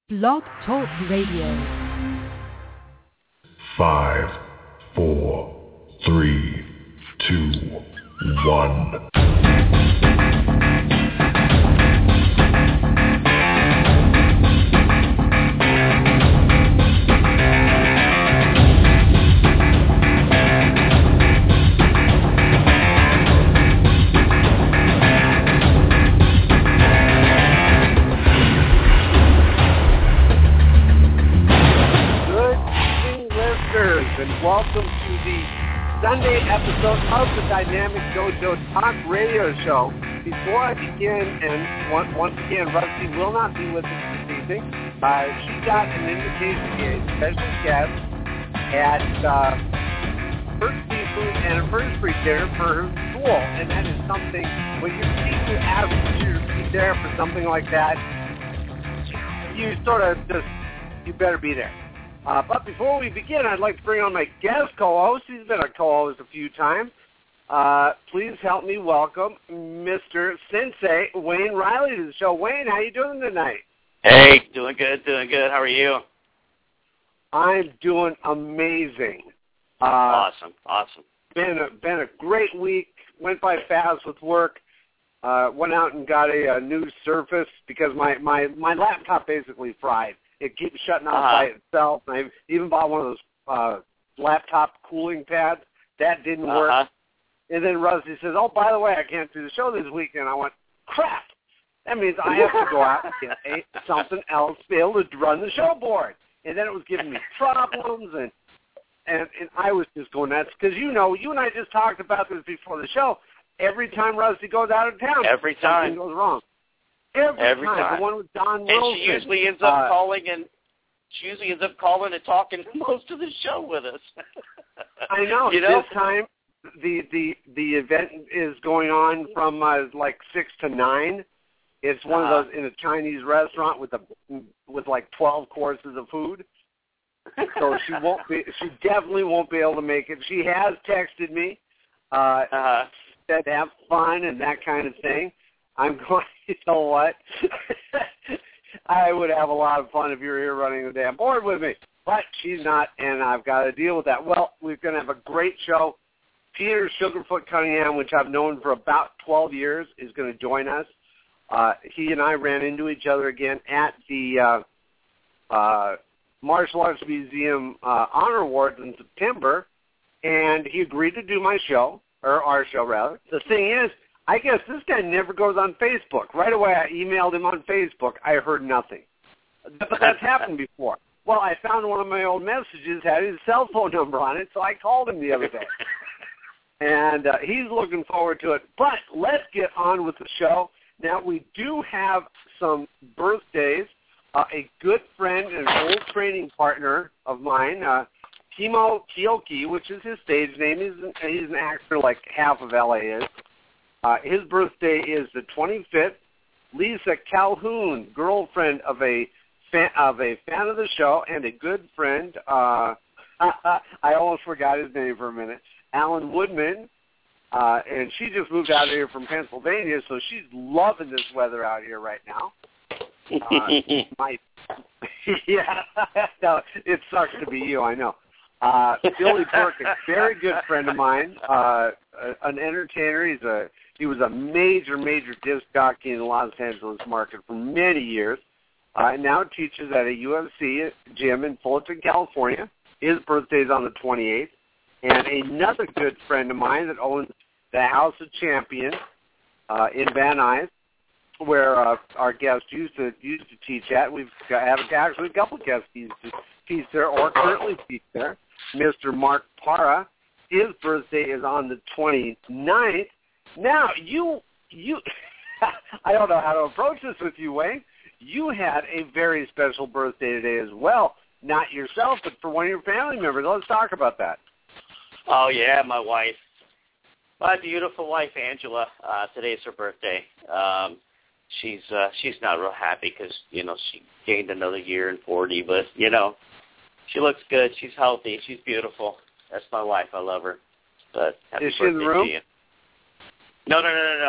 Blog Talk Radio. 5, 4, 3, 2, 1. Welcome to the Sunday episode of the Dynamic Dojo Talk Radio Show. Before I begin, and once again, Rusty will not be with us this evening. She got an invitation to be a special guest at First Seafood Anniversary Dinner for her school, and that is something, when your teacher asks you to be there for something like that, you sort of just, you better be there. But before we begin, I'd like to bring on my guest co-host. He's been a co-host a few times. Please help me welcome Mr. Sensei Wayne Riley to the show. Wayne, how you doing tonight? Hey, doing good. How are you? I'm doing amazing. Awesome. Been a great week. Went by fast with work. Went out and got a new Surface because my laptop basically fried. It keeps shutting off by itself. I even bought one of those laptop cooling pads. That didn't work. And then Rusty says, oh, by the way, I can't do the show this weekend. I went, crap. That means I have to go out and get something else to be able to run the show board. And then it was giving me problems, and I was just going nuts. Because, you know, you and I just talked about this before the show. Every time Rusty goes out of town, something goes wrong. Every time. The one with Don Wilson. And she usually ends up calling and talking most of the show with us. I know. This time, the event is going on from like 6 to 9. It's one of those in a Chinese restaurant with like 12 courses of food. So she definitely won't be able to make it. She has texted me, said have fun and that kind of thing. I'm going, you know what? I would have a lot of fun if you were here running the damn board with me. But she's not, and I've got to deal with that. Well, we're going to have a great show. Peter Sugarfoot Cunningham, which I've known for about 12 years, is going to join us. He and I ran into each other again at the Martial Arts Museum Honor Awards in September, and he agreed to do my show, or our show, rather. The thing is, I guess this guy never goes on Facebook. Right away, I emailed him on Facebook. I heard nothing. But that's happened before. Well, I found one of my old messages had his cell phone number on it, so I called him the other day. And he's looking forward to it. But let's get on with the show. Now, we do have some birthdays. A good friend and an old training partner of mine, Timo Kioki, which is his stage name. He's an actor like half of L.A. is. His birthday is the 25th. Lisa Calhoun, girlfriend of a fan of the show and a good friend. I almost forgot his name for a minute. Alan Woodman, and she just moved out here from Pennsylvania, so she's loving this weather out here right now. Yeah, no, it sucks to be you, I know. Billy Burke, a very good friend of mine, an entertainer. He was a major disc jockey in the Los Angeles market for many years, and now teaches at a UFC gym in Fullerton, California. His birthday is on the 28th. And another good friend of mine that owns the House of Champions in Van Nuys, where our guest used to teach at. We've had actually a couple guests used to teach there or currently teach there. Mr. Mark Parra, his birthday is on the 29th. Now, you I don't know how to approach this with you, Wayne. You had a very special birthday today as well. Not yourself, but for one of your family members. Let's talk about that. Oh, yeah, my wife. My beautiful wife, Angela. Today's her birthday. She's not real happy because, you know, she gained another year in 40, but, you know, she looks good. She's healthy. She's beautiful. That's my wife. I love her. But happy birthday to you. No.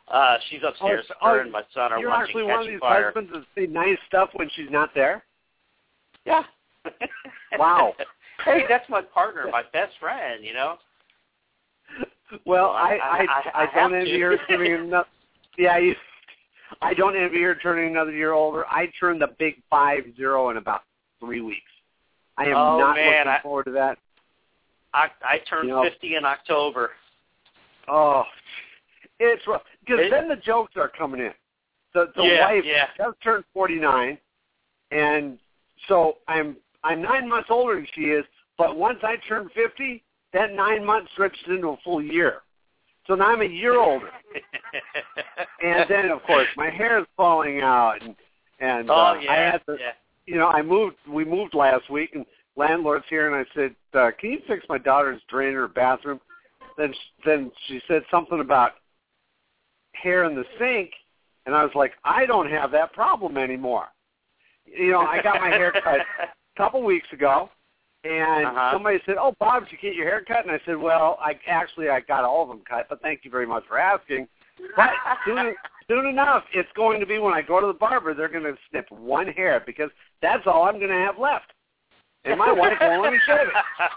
She's upstairs. Her and my son are you're watching actually one of these Fire. husbands that say nice stuff when she's not there? Yeah. Wow. Hey, that's my partner, my best friend, you know? Well, I don't have envy to. her turning another. I don't envy her turning another year older. I turned the big 50 in about 3 weeks. I am not looking forward to that. I turned 50 in October. Oh, it's rough because then the jokes are coming in. The wife just turned 49, and so I'm 9 months older than she is. But once I turn 50, that 9 months stretches into a full year. So now I'm a year older. And then, of course, my hair is falling out, and I had to, we moved last week, and landlord's here, and I said, can you fix my daughter's drain in her bathroom? Then she said something about hair in the sink, and I was like, I don't have that problem anymore. I got my hair cut a couple weeks ago, and somebody said, oh, Bob, did you get your hair cut? And I said, well, I got all of them cut, but thank you very much for asking. But soon enough, it's going to be when I go to the barber, they're going to snip one hair because that's all I'm going to have left. And my wife won't let me shave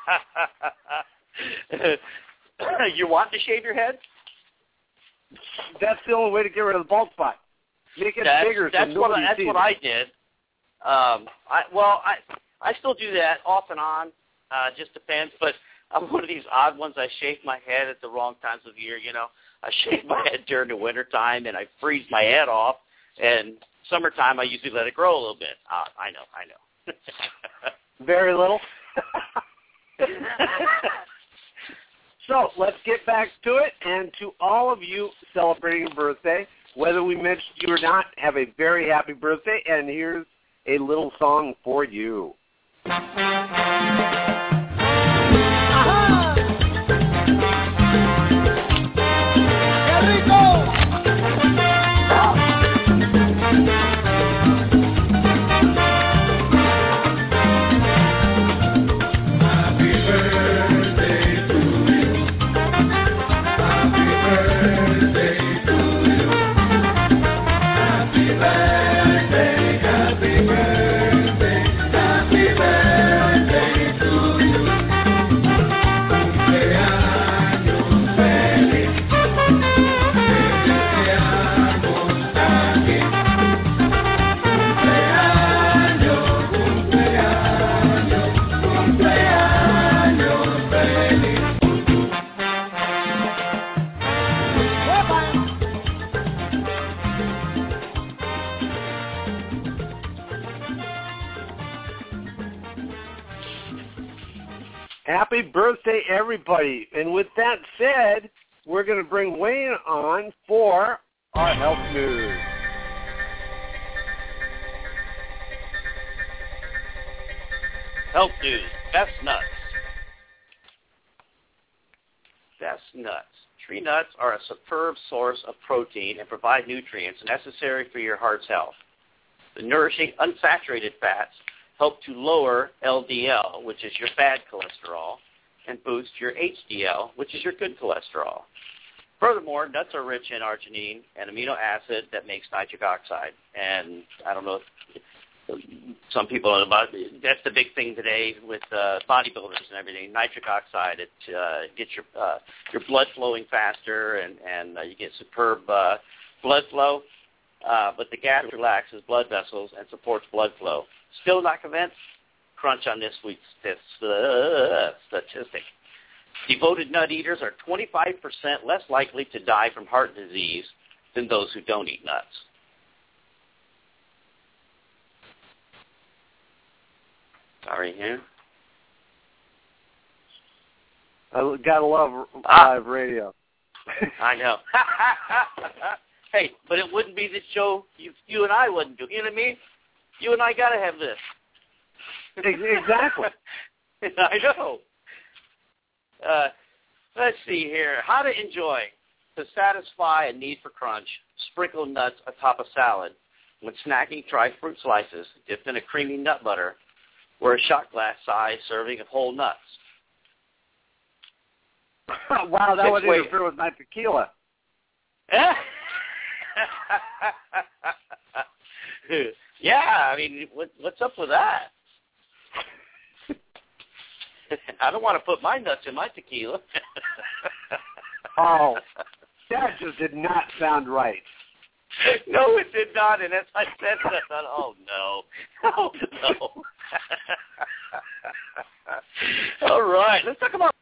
it. You want to shave your head? That's the only way to get rid of the bald spot. Make it bigger so nobody sees it. That's what I did. I still do that off and on. Just depends. But I'm one of these odd ones. I shave my head at the wrong times of year. I shave my head during the winter time, and I freeze my head off. And summertime, I usually let it grow a little bit. I know. Very little. So let's get back to it. And to all of you celebrating a birthday, whether we mentioned you or not, have a very happy birthday. And here's a little song for you. Happy birthday, everybody. And with that said, we're going to bring Wayne on for our health news. Health news. Best nuts. Best nuts. Tree nuts are a superb source of protein and provide nutrients necessary for your heart's health. The nourishing unsaturated fats help to lower LDL, which is your bad cholesterol, and boost your HDL, which is your good cholesterol. Furthermore, nuts are rich in arginine, an amino acid that makes nitric oxide. And I don't know if some people know about it. That's the big thing today with bodybuilders and everything. Nitric oxide, it gets your blood flowing faster, and you get superb blood flow. But the gas relaxes blood vessels and supports blood flow. Still not convinced? Crunch on this week's statistic. Devoted nut eaters are 25% less likely to die from heart disease than those who don't eat nuts. Sorry, here. I gotta love live radio. I know. Hey, but it wouldn't be the show you and I wouldn't do. You know what I mean? You and I got to have this. Exactly. I know. Let's see here. How to enjoy. To satisfy a need for crunch, sprinkle nuts atop a salad. When snacking, try fruit slices dipped in a creamy nut butter or a shot glass size serving of whole nuts. Wow, that would interfere with my tequila. Yeah, I mean, what's up with that? I don't want to put my nuts in my tequila. Oh, that just did not sound right. No, it did not, and as I said that, I thought, oh, no. Oh, no. All right, let's talk about...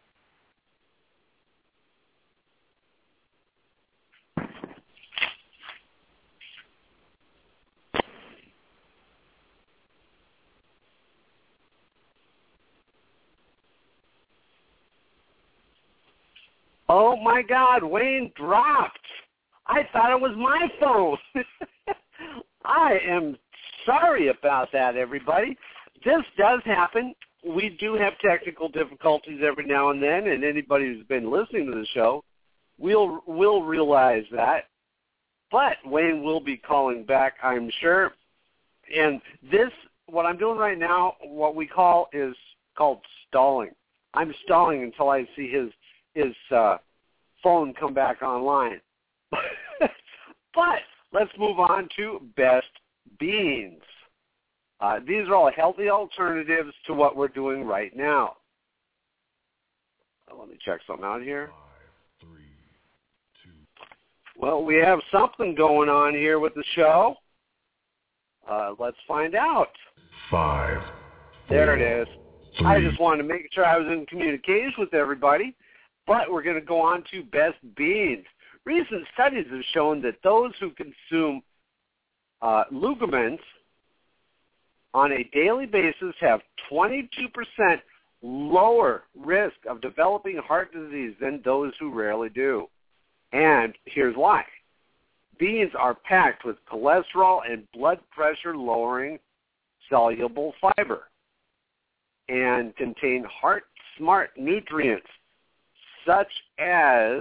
Oh, my God, Wayne dropped. I thought it was my phone. I am sorry about that, everybody. This does happen. We do have technical difficulties every now and then, and anybody who's been listening to the show will realize that. But Wayne will be calling back, I'm sure. And this, what I'm doing right now, what we call is called stalling. I'm stalling until I see his phone come back online. But let's move on to best beans. These are all healthy alternatives to what we're doing right now. Let me check something out here. 5, 3, 2. Well, we have something going on here with the show. Let's find out. 5. 4, There it is. 3. I just wanted to make sure I was in communication with everybody. But we're going to go on to best beans. Recent studies have shown that those who consume legumes on a daily basis have 22% lower risk of developing heart disease than those who rarely do. And here's why. Beans are packed with cholesterol and blood pressure lowering soluble fiber and contain heart smart nutrients such as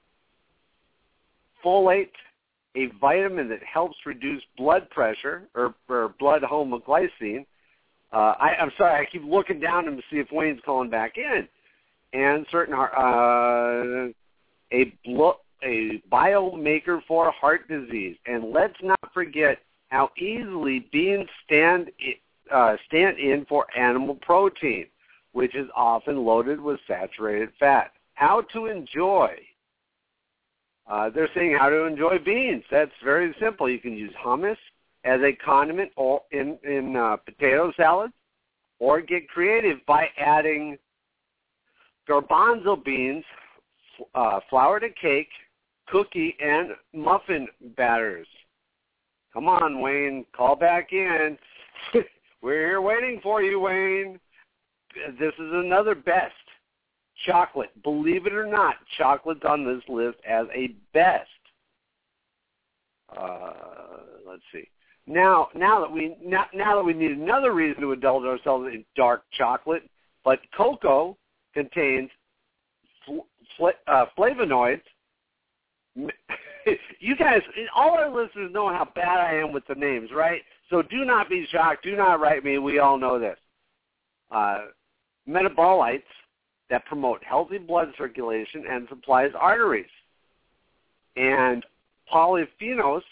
folate, a vitamin that helps reduce blood pressure or blood homoglycine. I'm sorry, I keep looking down to see if Wayne's calling back in. And certain a biomaker for heart disease. And let's not forget how easily beans stand in for animal protein, which is often loaded with saturated fat. How to enjoy. They're saying how to enjoy beans. That's very simple. You can use hummus as a condiment or in potato salad, or get creative by adding garbanzo beans, flour to cake, cookie, and muffin batters. Come on, Wayne. Call back in. We're here waiting for you, Wayne. This is another best. Chocolate. Believe it or not, chocolate's on this list as a best. Let's see. Now that we need another reason to indulge ourselves in dark chocolate, but cocoa contains flavonoids. You guys, all our listeners know how bad I am with the names, right? So do not be shocked. Do not write me. We all know this. Metabolites that promote healthy blood circulation and supplies arteries. And polyphenols,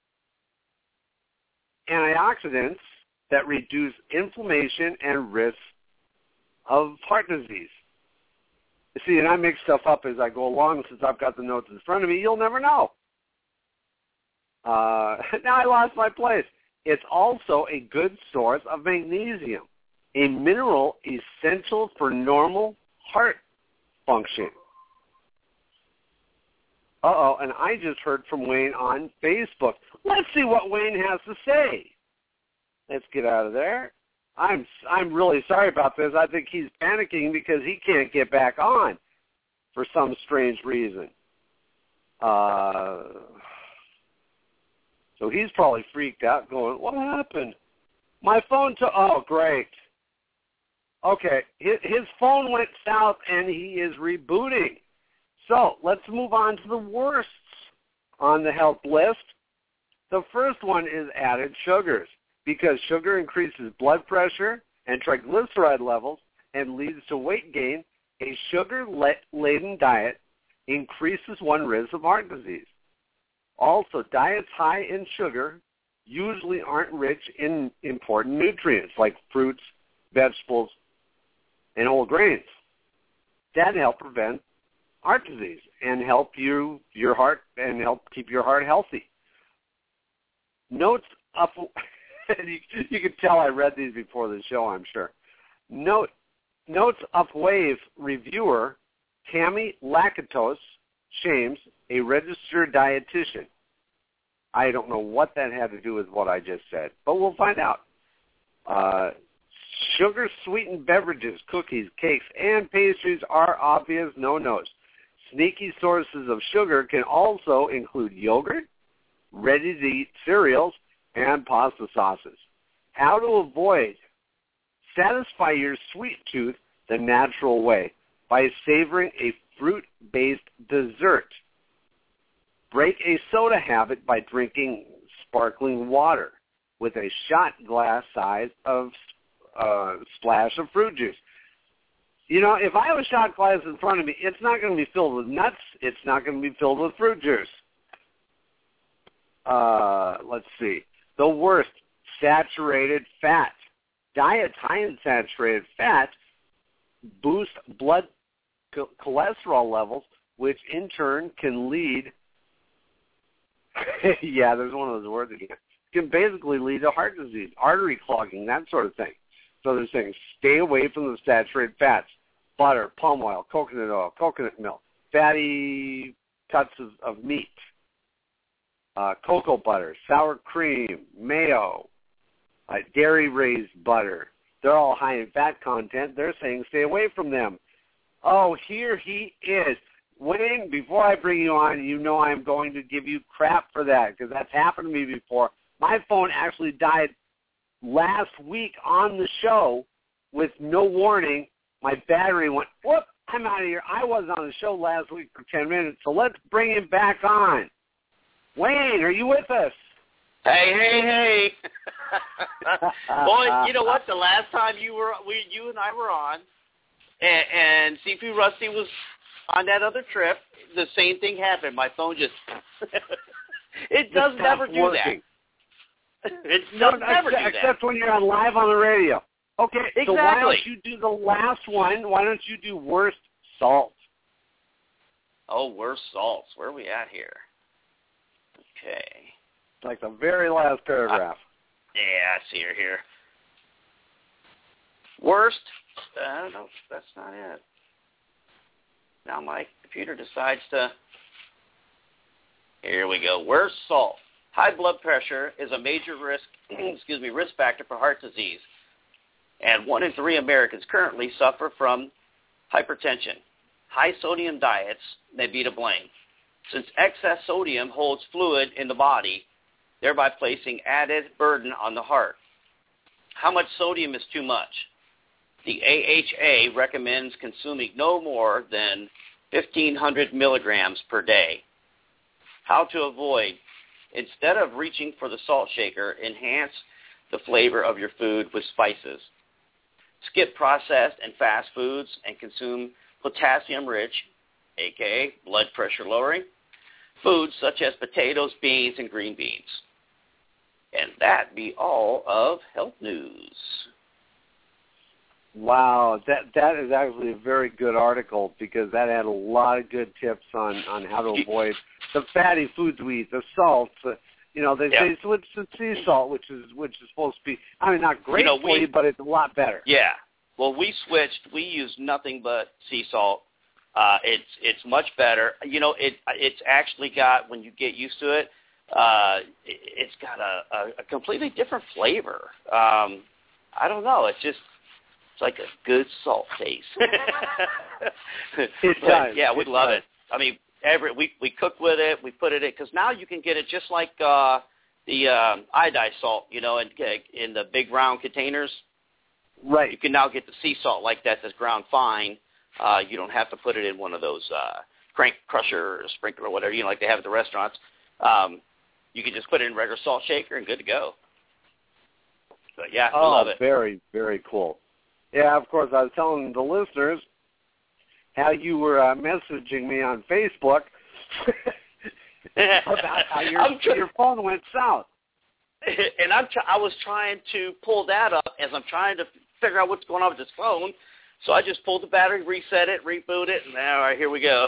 antioxidants that reduce inflammation and risk of heart disease. You see, and I make stuff up as I go along. Since I've got the notes in front of me, you'll never know. Now I lost my place. It's also a good source of magnesium, a mineral essential for normal heart function. And I just heard from Wayne on Facebook. Let's see what Wayne has to say. Let's get out of there. I'm really sorry about this. I think he's panicking because he can't get back on for some strange reason. So he's probably freaked out going, what happened? My phone oh, great. Okay, his phone went south and he is rebooting. So let's move on to the worsts on the health list. The first one is added sugars, because sugar increases blood pressure and triglyceride levels and leads to weight gain. A sugar-laden diet increases one's risk of heart disease. Also, diets high in sugar usually aren't rich in important nutrients like fruits, vegetables, and whole grains. That help prevent heart disease and help your heart and help keep your heart healthy. Notes up. You can tell I read these before the show, I'm sure. Notes Upwave reviewer Tammy Lakatos Shames, a registered dietitian. I don't know what that had to do with what I just said, but we'll find out. Sugar-sweetened beverages, cookies, cakes, and pastries are obvious no-nos. Sneaky sources of sugar can also include yogurt, ready-to-eat cereals, and pasta sauces. How to avoid. Satisfy your sweet tooth the natural way by savoring a fruit-based dessert. Break a soda habit by drinking sparkling water with a shot glass size of splash of fruit juice. You know, if I have a shot glass in front of me, it's not going to be filled with nuts. It's not going to be filled with fruit juice. Let's see. The worst, saturated fat. Diets high in saturated fat boost blood cholesterol levels, which in turn can lead, yeah, there's one of those words again, can basically lead to heart disease, artery clogging, that sort of thing. So they're saying stay away from the saturated fats, butter, palm oil, coconut milk, fatty cuts of meat, cocoa butter, sour cream, mayo, dairy-raised butter. They're all high in fat content. They're saying stay away from them. Oh, here he is. Wayne, before I bring you on, you know I'm going to give you crap for that because that's happened to me before. My phone actually died last week on the show with no warning. My battery went, whoop, I'm out of here. I was on the show last week for 10 minutes, so let's bring him back on. Wayne, are you with us? Hey. Boy, you know what? The last time you and I were on, and CP Rusty was on that other trip, the same thing happened. My phone just, it does never do working. that. It does never do that. Except when you're on live on the radio. Okay, exactly. So why don't you do the last one? Why don't you do worst salt? Oh, worst salts. Where are we at here? Okay. Like the very last paragraph. Yeah, I see her here. Worst, no, that's not it. Now my computer decides to, here we go. Worst salt. High blood pressure is a major risk factor for heart disease. And 1 in 3 Americans currently suffer from hypertension. High sodium diets may be to blame, since excess sodium holds fluid in the body, thereby placing added burden on the heart. How much sodium is too much? The AHA recommends consuming no more than 1,500 milligrams per day. How to avoid? Instead of reaching for the salt shaker, enhance the flavor of your food with spices. Skip processed and fast foods and consume potassium-rich, aka blood pressure lowering, foods such as potatoes, beans, and green beans. And that be all of health news. Wow, that is actually a very good article because that had a lot of good tips on how to avoid the fatty foods we eat, the salts. They say switch to sea salt, which is supposed to be, not great for you, but it's a lot better. Yeah. Well, we switched. We use nothing but sea salt. It's much better. It's actually got, when you get used to it, it's got a completely different flavor. I don't know. It's like a good salt taste. It does. Yeah, we love it. I mean, we cook with it. We put it in because now you can get it just like the iodized salt. In the big round containers. Right. You can now get the sea salt like that's ground fine. You don't have to put it in one of those crank crusher or sprinkler or whatever like they have at the restaurants. You can just put it in a regular salt shaker and good to go. But yeah, I love it. Very, very cool. Yeah, of course, I was telling the listeners how you were messaging me on Facebook about how your phone went south. And I was trying to pull that up as I'm trying to figure out what's going on with this phone. So I just pulled the battery, reset it, reboot it, and all right, here we go.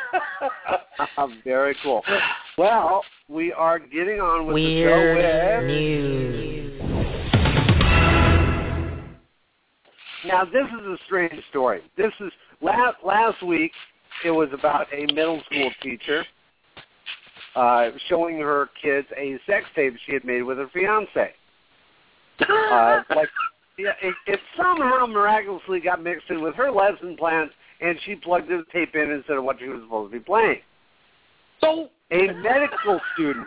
Very cool. Well, we are getting on with Weird the show with news. Now, this is a strange story. This is last week. It was about a middle school teacher showing her kids a sex tape she had made with her fiance. It somehow miraculously got mixed in with her lesson plans, and she plugged the tape in instead of what she was supposed to be playing. So a medical student,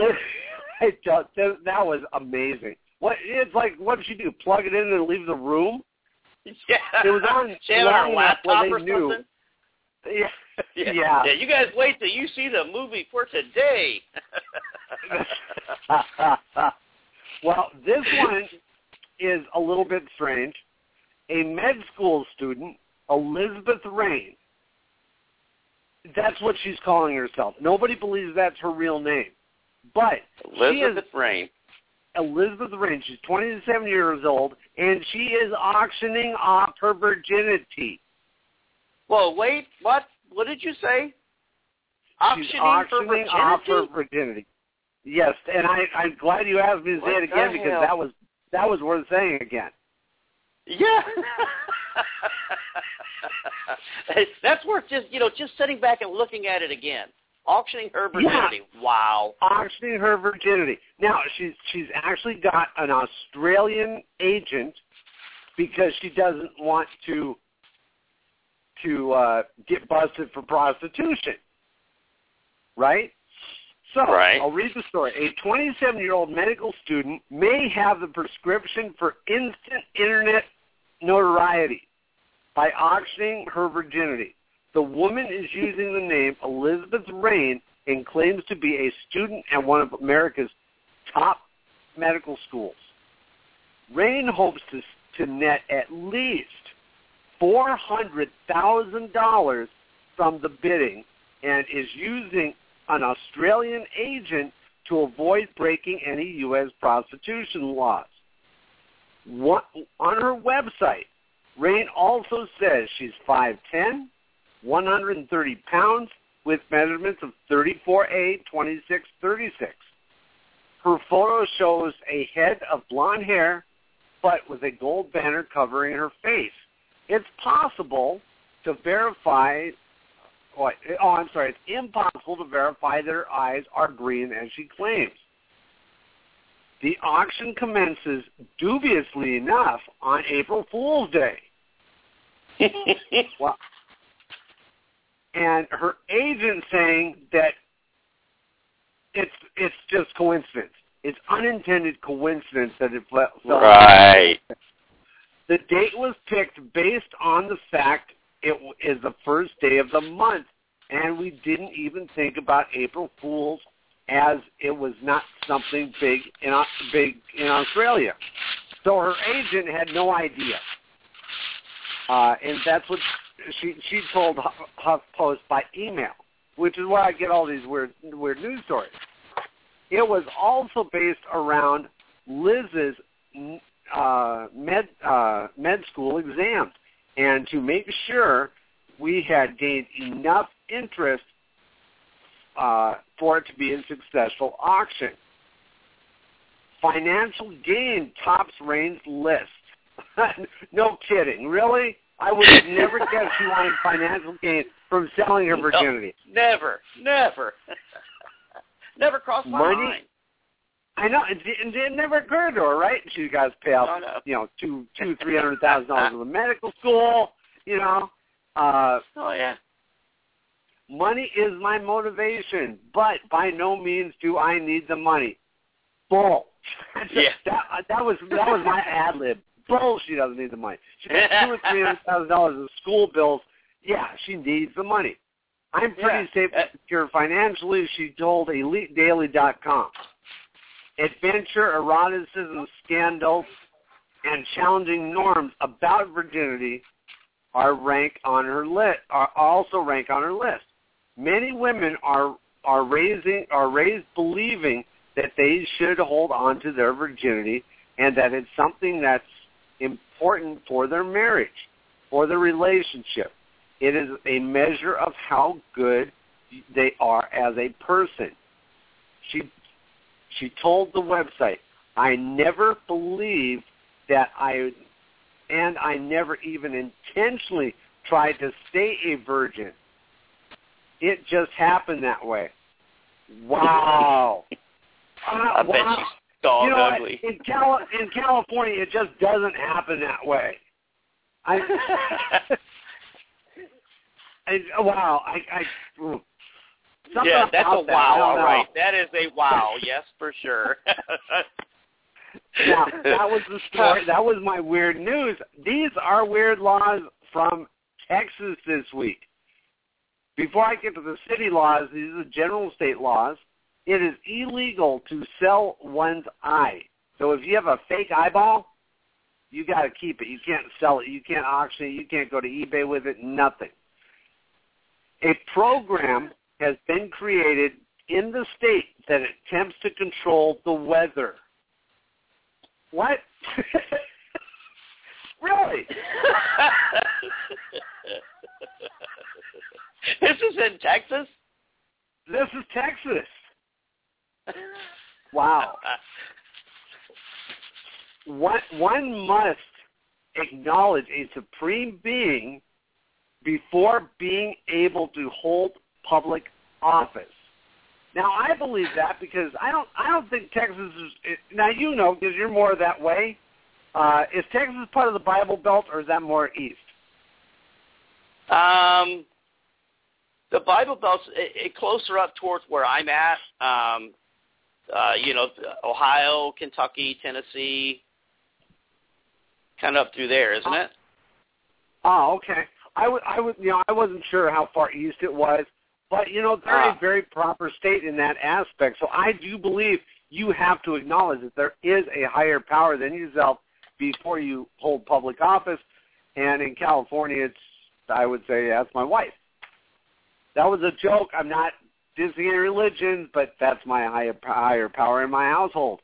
that was amazing. It's like, what did she do? Plug it in and leave the room? Yeah. It was on she had on her laptop or knew. something? Yeah. Yeah, you guys wait till you see the movie for today. Well, this one is a little bit strange. A med school student, Elizabeth Rain, that's what she's calling herself. Nobody believes that's her real name. But Elizabeth Rain. Elizabeth Rain. She's 27 years old, and she is auctioning off her virginity. Well, wait, what? What did you say? She's auctioning off her virginity. Yes, and I'm glad you asked me to say it again because that was worth saying again. Yeah. That's worth just sitting back and looking at it again. Auctioning her virginity. Yeah. Wow. Auctioning her virginity. Now, she's actually got an Australian agent because she doesn't want to get busted for prostitution. Right? So, right. I'll read the story. A 27-year-old medical student may have the prescription for instant internet notoriety by auctioning her virginity. The woman is using the name Elizabeth Rain and claims to be a student at one of America's top medical schools. Rain hopes to net at least $400,000 from the bidding and is using an Australian agent to avoid breaking any U.S. prostitution laws. On her website, Rain also says she's 5'10", 130 pounds, with measurements of 34A, 26, 36. Her photo shows a head of blonde hair, but with a gold banner covering her face. It's possible to verify... it's impossible to verify that her eyes are green as she claims. The auction commences, dubiously enough, on April Fool's Day. Well, and her agent saying that it's just coincidence. It's unintended coincidence that it fell. Right. The date was picked based on the fact it is the first day of the month, and we didn't even think about April Fool's as it was not something big in Australia. So her agent had no idea. And that's what she told HuffPost by email, which is why I get all these weird news stories. It was also based around Liz's med school exams, and to make sure we had gained enough interest for it to be a successful auction. Financial gain tops Rain's list. No kidding. Really? I would have never guessed she wanted financial gain from selling her virginity. No, never. Never crossed my mind. I know. It never occurred to her, right? She got to pay off, $200,000-$300,000 of the medical school, oh, yeah. Money is my motivation, but by no means do I need the money. Bull. Yeah. that was my ad lib. Bull. She doesn't need the money. She got $200,000 or $300,000 of school bills. Yeah, she needs the money. I'm pretty safe and secure financially, she told EliteDaily.com. Adventure, eroticism, scandals, and challenging norms about virginity are also ranked on her list. Many women are are raised believing that they should hold on to their virginity and that it's something that's important for their marriage, for their relationship. It is a measure of how good they are as a person. She told the website, I never believed that I never even intentionally tried to stay a virgin. It just happened that way. Wow. I bet wow. she's dog ugly. In California, it just doesn't happen that way. Wow. Yeah, that's a wow. All right. Know. That is a wow. Yes, for sure. Now, that was the story. That was my weird news. These are weird laws from Texas this week. Before I get to the city laws, these are the general state laws. It is illegal to sell one's eye. So if you have a fake eyeball, you got to keep it. You can't sell it. You can't auction it. You can't go to eBay with it. Nothing. A program has been created in the state that attempts to control the weather. What? Really? This is in Texas? This is Texas. Wow. One must acknowledge a supreme being before being able to hold public office. Now, I believe that because I don't think Texas is. Now, you know, because you're more that way. Is Texas part of the Bible Belt, or is that more east? The Bible Belt's closer up towards where I'm at. Ohio, Kentucky, Tennessee, kind of up through there, isn't it? Oh, okay. I wasn't sure how far east it was, but they're a very proper state in that aspect. So I do believe you have to acknowledge that there is a higher power than yourself before you hold public office. And in California, I would say that's my wife. That was a joke. I'm not dissing any religion, but that's my higher power in my household.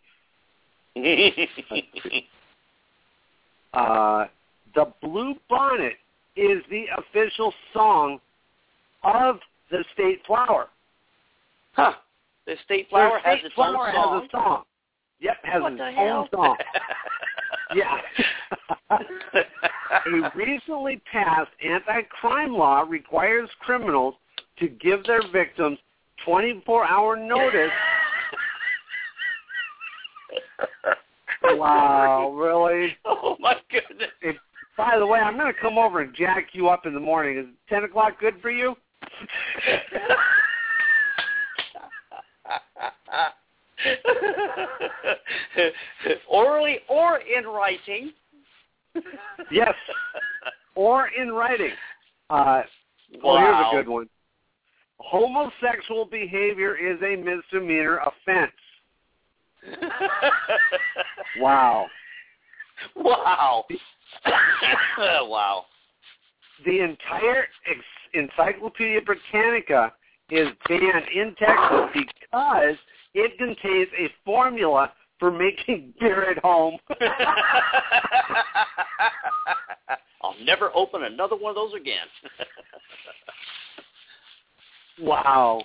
The Blue Bonnet is the official song of the state flower. Huh. The state flower has its own song? song? Has a song. Yep, has what its the own hell? song. Yeah. A recently passed anti-crime law requires criminals to give their victims 24-hour notice. Wow, really? Oh, my goodness. By the way, I'm going to come over and jack you up in the morning. Is 10 o'clock good for you? Orally or in writing. Yes, or in writing. Wow. Oh, here's a good one. Homosexual behavior is a misdemeanor offense. Wow. Wow. Wow. The entire Encyclopedia Britannica is banned in Texas because it contains a formula for making beer at home. I'll never open another one of those again. Wow.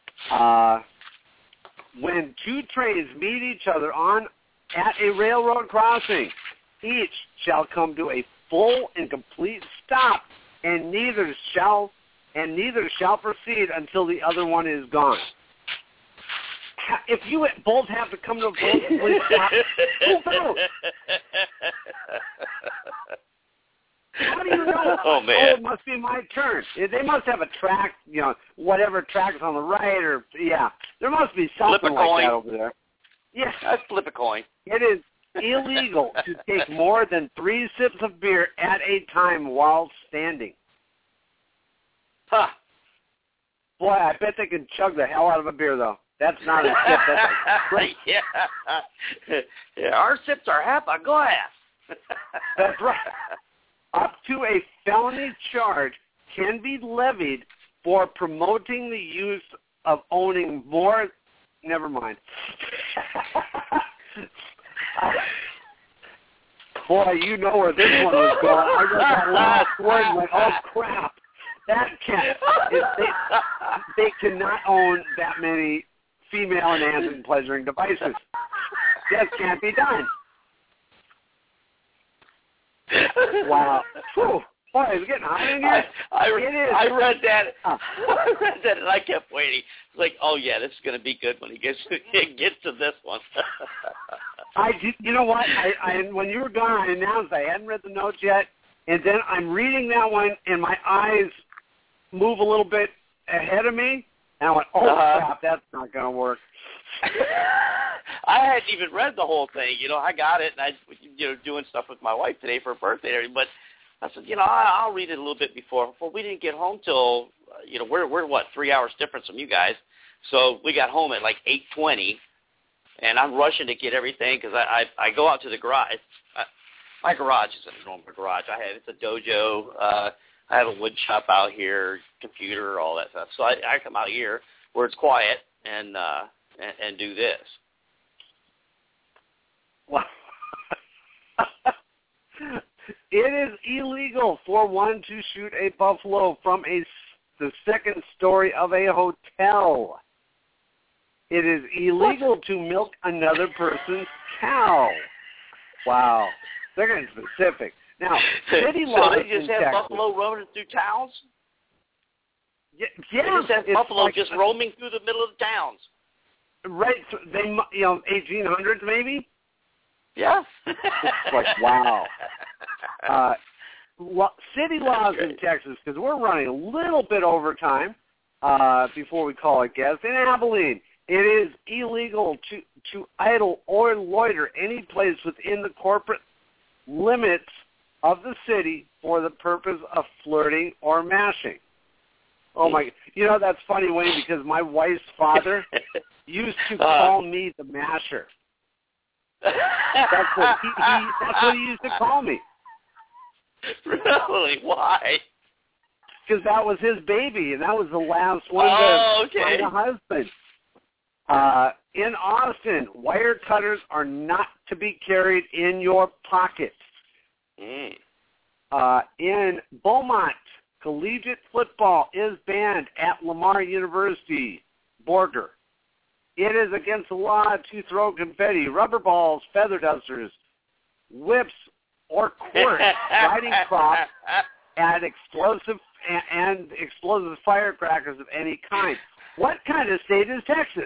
When two trains meet each other at a railroad crossing, each shall come to a full and complete stop, and neither shall proceed until the other one is gone. If you both have to come to a full and complete stop, who goes? How do you know? Oh, man. Oh, it must be my turn. They must have a track, whatever track's on the right, or, yeah. There must be something like that over there. Yeah. Let's flip a coin. It is illegal to take more than 3 sips of beer at a time while standing. Huh. Boy, I bet they can chug the hell out of a beer, though. That's not a sip. That's a drink. Yeah, our sips are half a glass. That's right. Up to a felony charge can be levied for promoting the use of owning more. Never mind. Boy, you know where this one was going. I read that last word and went, oh, crap. That can't. They cannot own that many female-enhancing pleasuring devices. Just can't be done. Wow. Whew. Boy, it's getting hot in here. I read that. I read that, and I kept waiting. It's like, oh yeah, this is going to be good when he gets to this one. You know what? I when you were gone, I announced I hadn't read the notes yet, and then I'm reading that one, and my eyes move a little bit ahead of me, and I went, oh crap, that's not going to work. I hadn't even read the whole thing. I got it, and I, doing stuff with my wife today for her birthday, but I said, I'll read it a little bit before. Well, we didn't get home till, we're what, 3 hours difference from you guys. So we got home at like 8:20, and I'm rushing to get everything because I go out to the garage. My garage isn't a normal garage. It's a dojo. I have a wood shop out here, computer, all that stuff. So I come out here where it's quiet and do this. Wow. It is illegal for one to shoot a buffalo from the second story of a hotel. It is illegal to milk another person's cow. Wow. They're getting specific. Now, city laws so they just have Texas, buffalo roaming through towns? Yeah, they just have buffalo like, just roaming through the middle of the towns. Right. So they, 1800s maybe? Yeah. It's like, wow. City laws in Texas, because we're running a little bit over time before we call it guests. In Abilene, it is illegal to idle or loiter any place within the corporate limits of the city for the purpose of flirting or mashing. Oh, my. That's funny, Wayne, because my wife's father used to call me the masher. That's what he used to call me. Really? Why? Because that was his baby, and that was the last one to find a husband. In Austin, wire cutters are not to be carried in your pocket. In Beaumont, collegiate football is banned at Lamar University, Borger. It is against the law to throw confetti, rubber balls, feather dusters, whips, or quartz, riding crops at explosive firecrackers of any kind. What kind of state is Texas?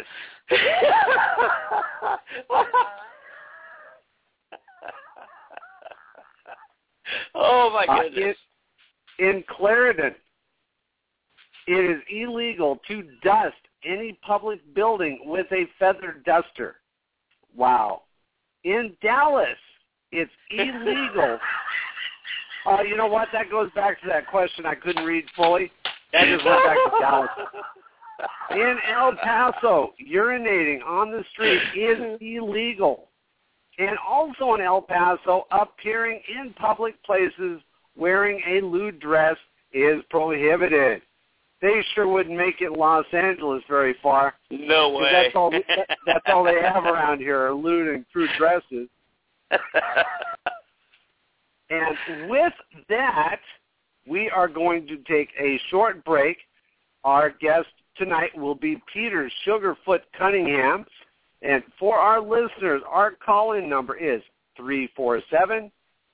Oh, my goodness. In Clarendon, it is illegal to dust any public building with a feather duster. Wow. In Dallas, it's illegal. You know what? That goes back to that question I couldn't read fully. That just went back to Dallas. In El Paso, urinating on the street is illegal. And also in El Paso, appearing in public places wearing a lewd dress is prohibited. They sure wouldn't make it Los Angeles very far. No way. That's all they have around here are lewd and crude dresses. And with that, we are going to take a short break. Our guest tonight will be Peter Sugarfoot Cunningham. And for our listeners, our call-in number is 347-677-0699.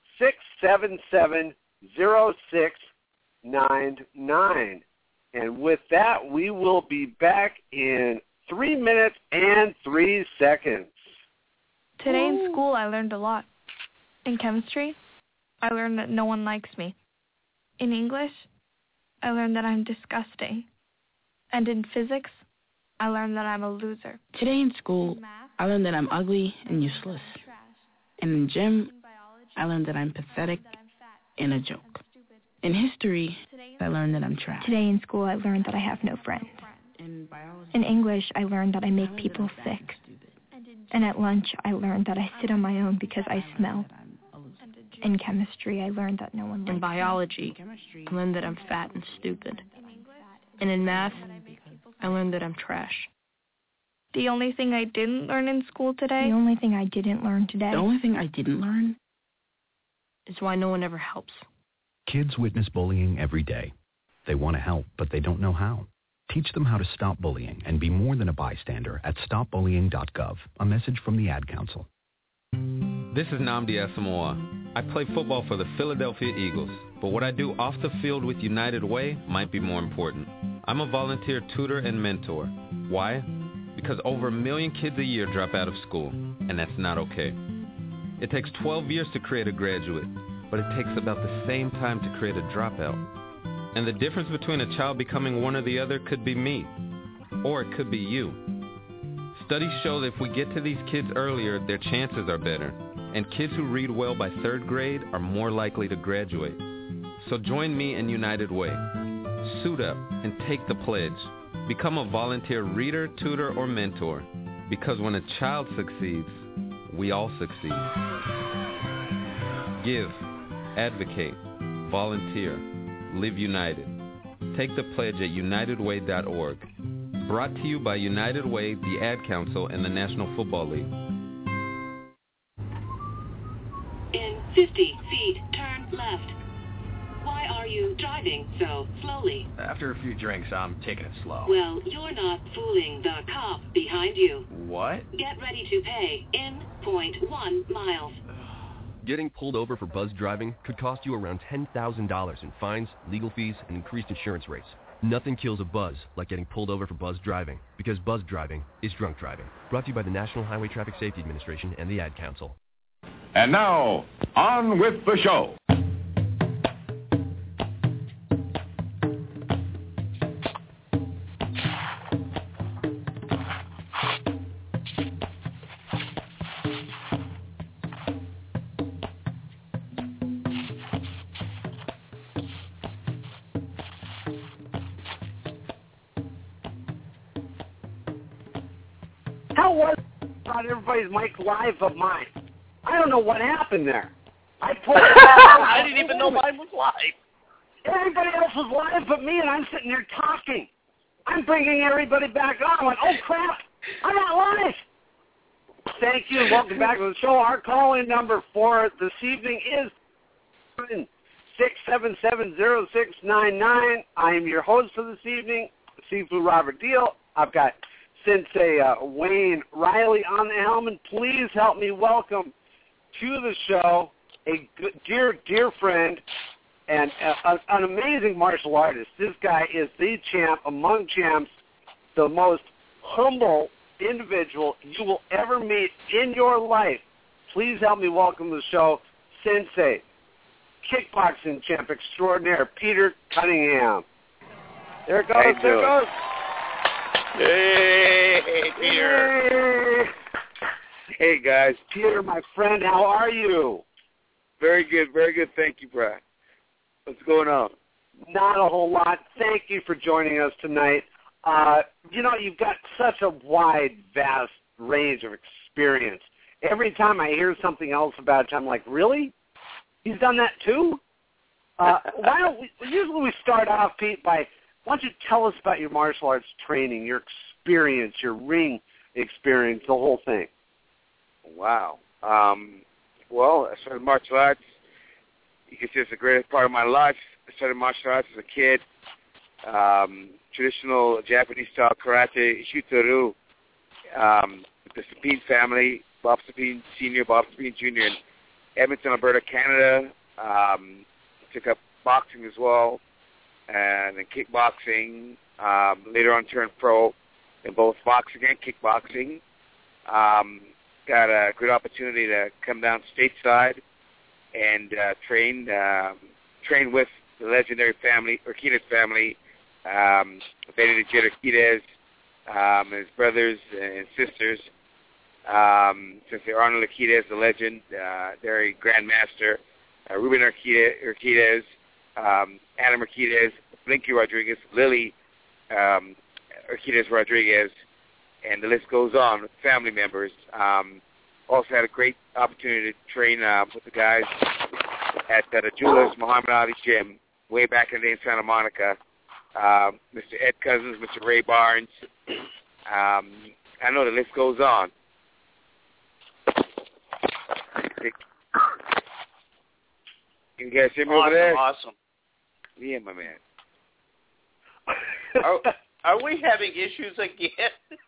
And with that, we will be back in 3 minutes and 3 seconds. Today in school, I learned a lot. In chemistry, I learned that no one likes me. In English, I learned that I'm disgusting. And in physics, I learned that I'm a loser. Today in school, I learned that I'm ugly and useless. And in gym, I learned that I'm pathetic and a joke. In history, I learned that I'm trash. Today in school, I learned that I have no friends. In English, I learned that I make people sick. And at lunch, I learned that I sit on my own because I smell. In chemistry, I learned that no one likes me. In biology, I learned that I'm fat and stupid. And in math, I learned that I'm trash. The only thing I didn't learn in school today? The only thing I didn't learn today? The only thing I didn't learn? Is why no one ever helps. Kids witness bullying every day. They want to help, but they don't know how. Teach them how to stop bullying and be more than a bystander at stopbullying.gov. A message from the Ad Council. This is Nnamdi Asamoah. I play football for the Philadelphia Eagles, but what I do off the field with United Way might be more important. I'm a volunteer tutor and mentor. Why? Because over 1 million kids a year drop out of school, and that's not okay. It takes 12 years to create a graduate, but it takes about the same time to create a dropout. And the difference between a child becoming one or the other could be me, or it could be you. Studies show that if we get to these kids earlier, their chances are better, and kids who read well by 3rd grade are more likely to graduate. So join me in United Way. Suit up and take the pledge. Become a volunteer reader, tutor, or mentor, because when a child succeeds, we all succeed. Give, advocate, volunteer, live united. Take the pledge at unitedway.org. Brought to you by United Way, the Ad Council, and the National Football League. In 50 feet, turn left. Why are you driving so slowly? After a few drinks, I'm taking it slow. Well, you're not fooling the cop behind you. What? Get ready to pay in 0.1 miles. Getting pulled over for buzz driving could cost you around $10,000 in fines, legal fees, and increased insurance rates. Nothing kills a buzz like getting pulled over for buzz driving, because buzz driving is drunk driving. Brought to you by the National Highway Traffic Safety Administration and the Ad Council. And now, on with the show. How was about everybody's mic live of mine? I don't know what happened there. I pulled it I didn't even know mine was live. Everybody else was live but me, and I'm sitting there talking. I'm bringing everybody back on. I'm like, oh, crap, I'm not live. Thank you. Welcome back to the show. Our call-in number for this evening is 677-0699. I am your host for this evening, Seafood Robert Deal. I've got Sensei Wayne Riley on the helm, and please help me welcome to the show a good, dear friend and an amazing martial artist. This guy is the champ among champs, the most humble individual you will ever meet in your life. Please help me welcome to the show Sensei, kickboxing champ extraordinaire, Peter Cunningham. There it goes, there it goes. Hey, Peter. Hey, guys. Peter, my friend, how are you? Very good, thank you, Brad. What's going on? Not a whole lot. Thank you for joining us tonight. You've got such a wide, vast range of experience. Every time I hear something else about it, I'm like, really? He's done that too? Usually we start off, Pete, by, why don't you tell us about your martial arts training, your experience, your ring experience, the whole thing? Wow. Well, I started martial arts. You can say it's the greatest part of my life. I started martial arts as a kid. Traditional Japanese-style karate, Shito-ryu, with the Sapine family, Bob Sapine Sr., Bob Sapine Jr. in Edmonton, Alberta, Canada. Took up boxing as well, and then kickboxing. Later on turned pro in both boxing and kickboxing. Got a good opportunity to come down stateside and train with the legendary family, Urquidez family, Benedicto Urquidez, his brothers and sisters. Since they're Arnold Urquidez, the legend, they're a grandmaster, Ruben Urquidez, Adam Urquidez, Blinky Rodriguez, Lily Urquidez Rodriguez, and the list goes on with family members. Also had a great opportunity to train with the guys at the Julius Muhammad Ali Gym way back in the day in Santa Monica. Mr. Ed Cousins, Mr. Ray Barnes. I know the list goes on. Can you guys hear me over there? Awesome. Yeah, my man. Are we having issues again?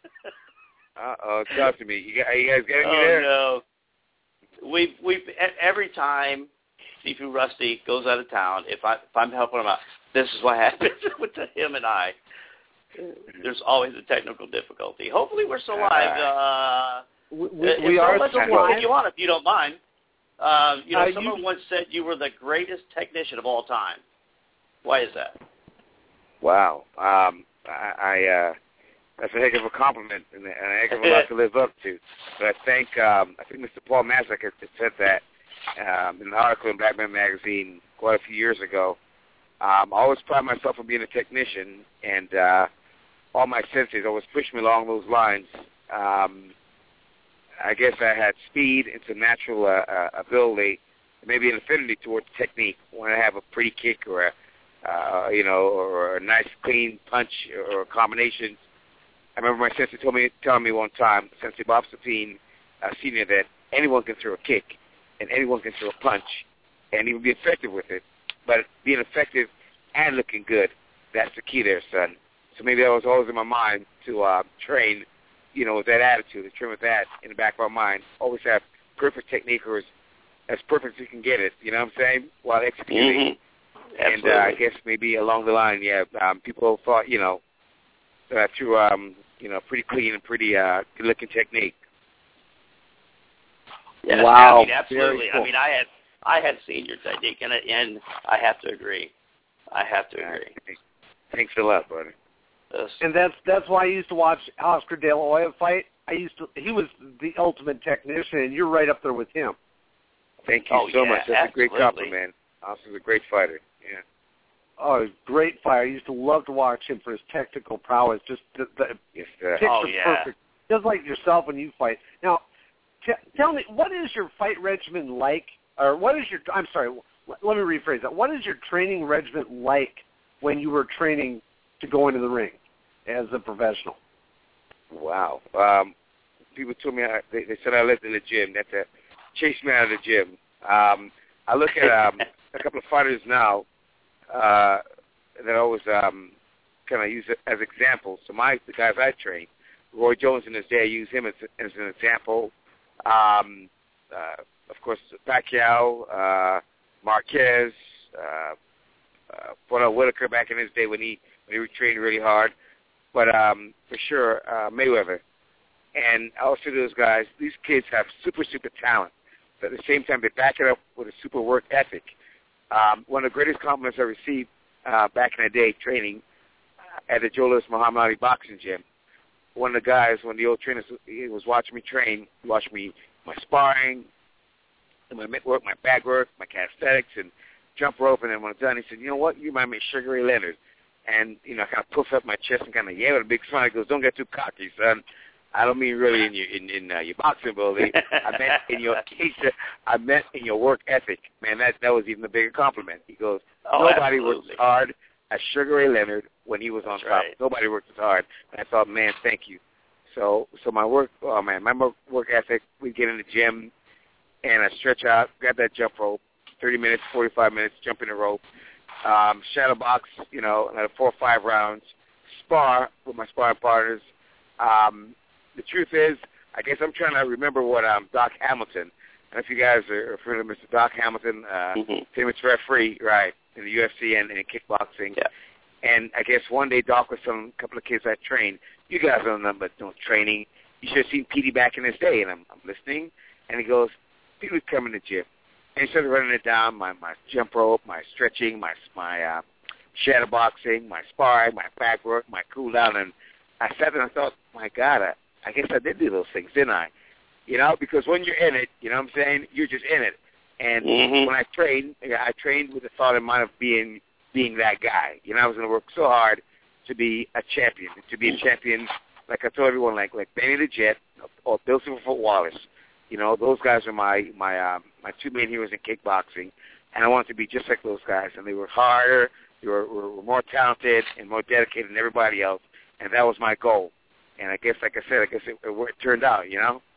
Talk to me. You guys getting me there? Oh, no. We've every time Seafood Rusty goes out of town, if I'm helping him out, this is what happens with him and I. There's always a technical difficulty. Hopefully we're still live. We are still live. If you want, if you don't mind. Someone once said you were the greatest technician of all time. Why is that? Wow. That's a heck of a compliment and a heck of a lot to live up to. But I think Mr. Paul Masek had said that in an article in Black Man Magazine quite a few years ago. I always pride myself on being a technician, and all my senseis always pushed me along those lines. I guess I had speed and some natural ability, maybe an affinity towards technique. When I have a pretty kick or or a nice clean punch or a combination. I remember my sensei telling me one time, Sensei Bob Sapine, Senior, that anyone can throw a kick and anyone can throw a punch and even be effective with it. But being effective and looking good, that's the key there, son. So maybe that was always in my mind to train, with that attitude, to train with that in the back of our mind. Always have perfect technique or as perfect as you can get it, you know what I'm saying, while executing. Mm-hmm. And I guess maybe along the line, people thought, through, pretty clean and pretty good-looking technique. Yeah, wow. Absolutely. Cool. I had seen your technique, and I have to agree. Thanks a lot, buddy. And that's why I used to watch Oscar De La Hoya fight. He was the ultimate technician, and you're right up there with him. Thank you so much. That's absolutely. A great compliment. Oscar's a great fighter. Yeah. Oh, great fighter. I used to love to watch him for his technical prowess. Just the kicks are perfect. Just like yourself when you fight. Now, tell me, what is your fight regimen like? Or what is your? I'm sorry. Let me rephrase that. What is your training regimen like when you were training to go into the ring as a professional? Wow. People told me they said I lived in the gym. That chased me out of the gym. I look at a couple of fighters now that I always kind of use it as examples. So the guys I train, Roy Jones in his day, I use him as an example. Of course, Pacquiao, Marquez, Whitaker back in his day when he trained really hard. But for sure, Mayweather. And I also do those guys, these kids have super, super talent. But at the same time, they back it up with a super work ethic. One of the greatest compliments I received back in the day training at the Joe Louis Muhammad Ali boxing gym. One of the guys, one of the old trainers, he was watching me train, watching me my sparring, my mitt work, my bag work, my calisthenics, and jump rope. And then when I'm done, he said, "You know what? You remind me of Sugar Ray Leonard." And I kind of puff up my chest and kind of with a big smile. He goes, "Don't get too cocky, son. I don't mean really in your boxing ability. I meant in your I meant in your work ethic, man. That was even a bigger compliment." He goes, "Nobody worked as hard as Sugar Ray Leonard when he was on top. Right. Nobody worked as hard." And I thought, man, thank you. So my work, my work ethic. We get in the gym, and I stretch out, grab that jump rope, 30 minutes, 45 minutes, jump in the rope, shadow box, another 4 or 5 rounds, spar with my sparring partners. The truth is, I guess I'm trying to remember what Doc Hamilton, and if you guys are familiar with Mr. Doc Hamilton, famous referee, right, in the UFC and in kickboxing. Yeah. And I guess one day Doc was telling a couple of kids I trained, "You guys don't know about training. You should have seen Petey back in his day." And I'm listening, and he goes, Petey would come in the gym, and he started running it down, my jump rope, my stretching, my shadow boxing, my sparring, my back work, my cool down. And I sat there and I thought, my God, I guess I did do those things, didn't I? Because when you're in it, you know what I'm saying, you're just in it. And when I trained with the thought in mind of being that guy. I was going to work so hard to be a champion, like I told everyone, like Benny the Jet or Bill Silverfoot Wallace. Those guys are my 2 main heroes in kickboxing. and I wanted to be just like those guys. And they were harder, they were more talented and more dedicated than everybody else, and that was my goal. And I guess, like I said, it turned out, you know?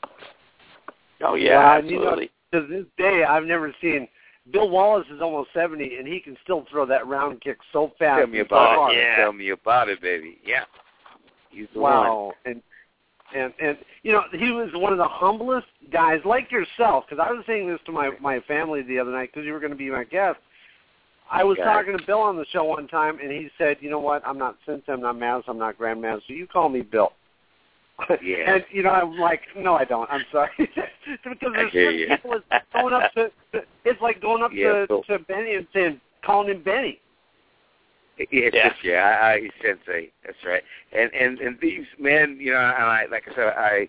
Oh, yeah, absolutely. You know, to this day, I've never seen Bill Wallace is almost 70, and he can still throw that round kick so fast. Tell me about it. Yeah. Tell me about it, baby. Yeah. He's the one. And you know, he was one of the humblest guys, like yourself, because I was saying this to my family the other night because you were going to be my guest. I was talking to Bill on the show one time, and he said, you know what, I'm not Sensei, I'm not Master, I'm not Grandmaster, so you call me Bill. Yeah. And, you know, I'm like, no, I don't. I'm sorry. Because there's certain people going up to, it's like going up to Benny and saying, calling him Benny. He's Sensei. That's right. And these men, you know, and I, like I said,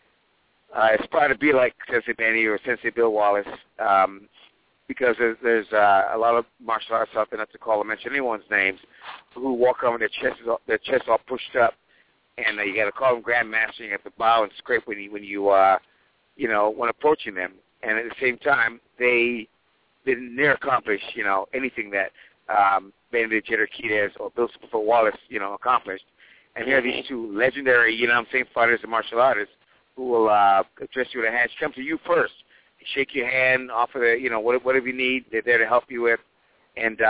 I aspire to be like Sensei Benny or Sensei Bill Wallace, because there's a lot of martial arts out there, not to call or mention anyone's names, who walk around with their chests all pushed up, and you got to call them Grandmaster. You have to bow and scrape when when approaching them, and at the same time they didn't near accomplish anything that Benny Jeter-Quidez or Bill Superfoot Wallace accomplished. And here are these two legendary fighters and martial artists who will address you with a hand, come to you first, shake your hand, offer whatever you need. They're there to help you with, and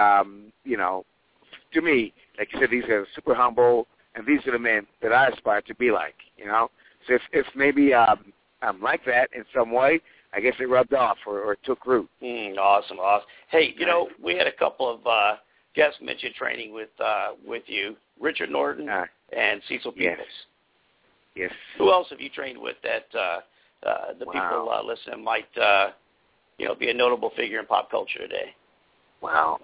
to me, like you said, these are super humble. And these are the men that I aspire to be like, So if maybe I'm like that in some way, I guess it rubbed off or took root. Awesome. Hey, we had a couple of guests mention training with you, Richard Norton and Cecil Peoples. Yes. Who else have you trained with that the people listening might be a notable figure in pop culture today? Wow.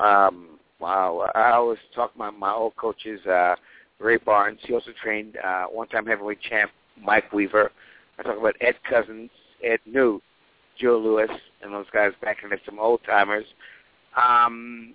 I always talk about my old coaches, Ray Barnes. He also trained one-time heavyweight champ Mike Weaver. I talk about Ed Cousins, Ed Newt, Joe Lewis, and those guys back in there, some old-timers. I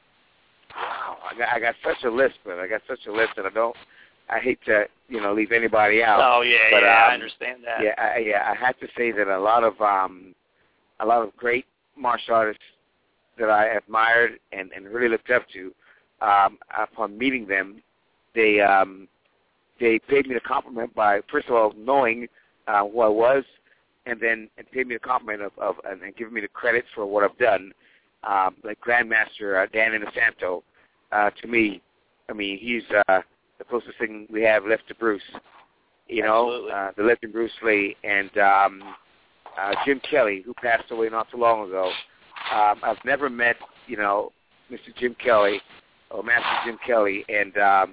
got such a list, but that I hate to, leave anybody out. Oh, yeah, but, I understand that. I have to say that a lot of great martial artists that I admired and really looked up to, upon meeting them, they paid me the compliment by, first of all, knowing who I was, and then paid me the compliment of and giving me the credit for what I've done. Like Grandmaster Dan Inosanto, to me, he's the closest thing we have left to Bruce. The legend Bruce Lee, and Jim Kelly, who passed away not too long ago. I've never met, Mr. Jim Kelly or Master Jim Kelly, and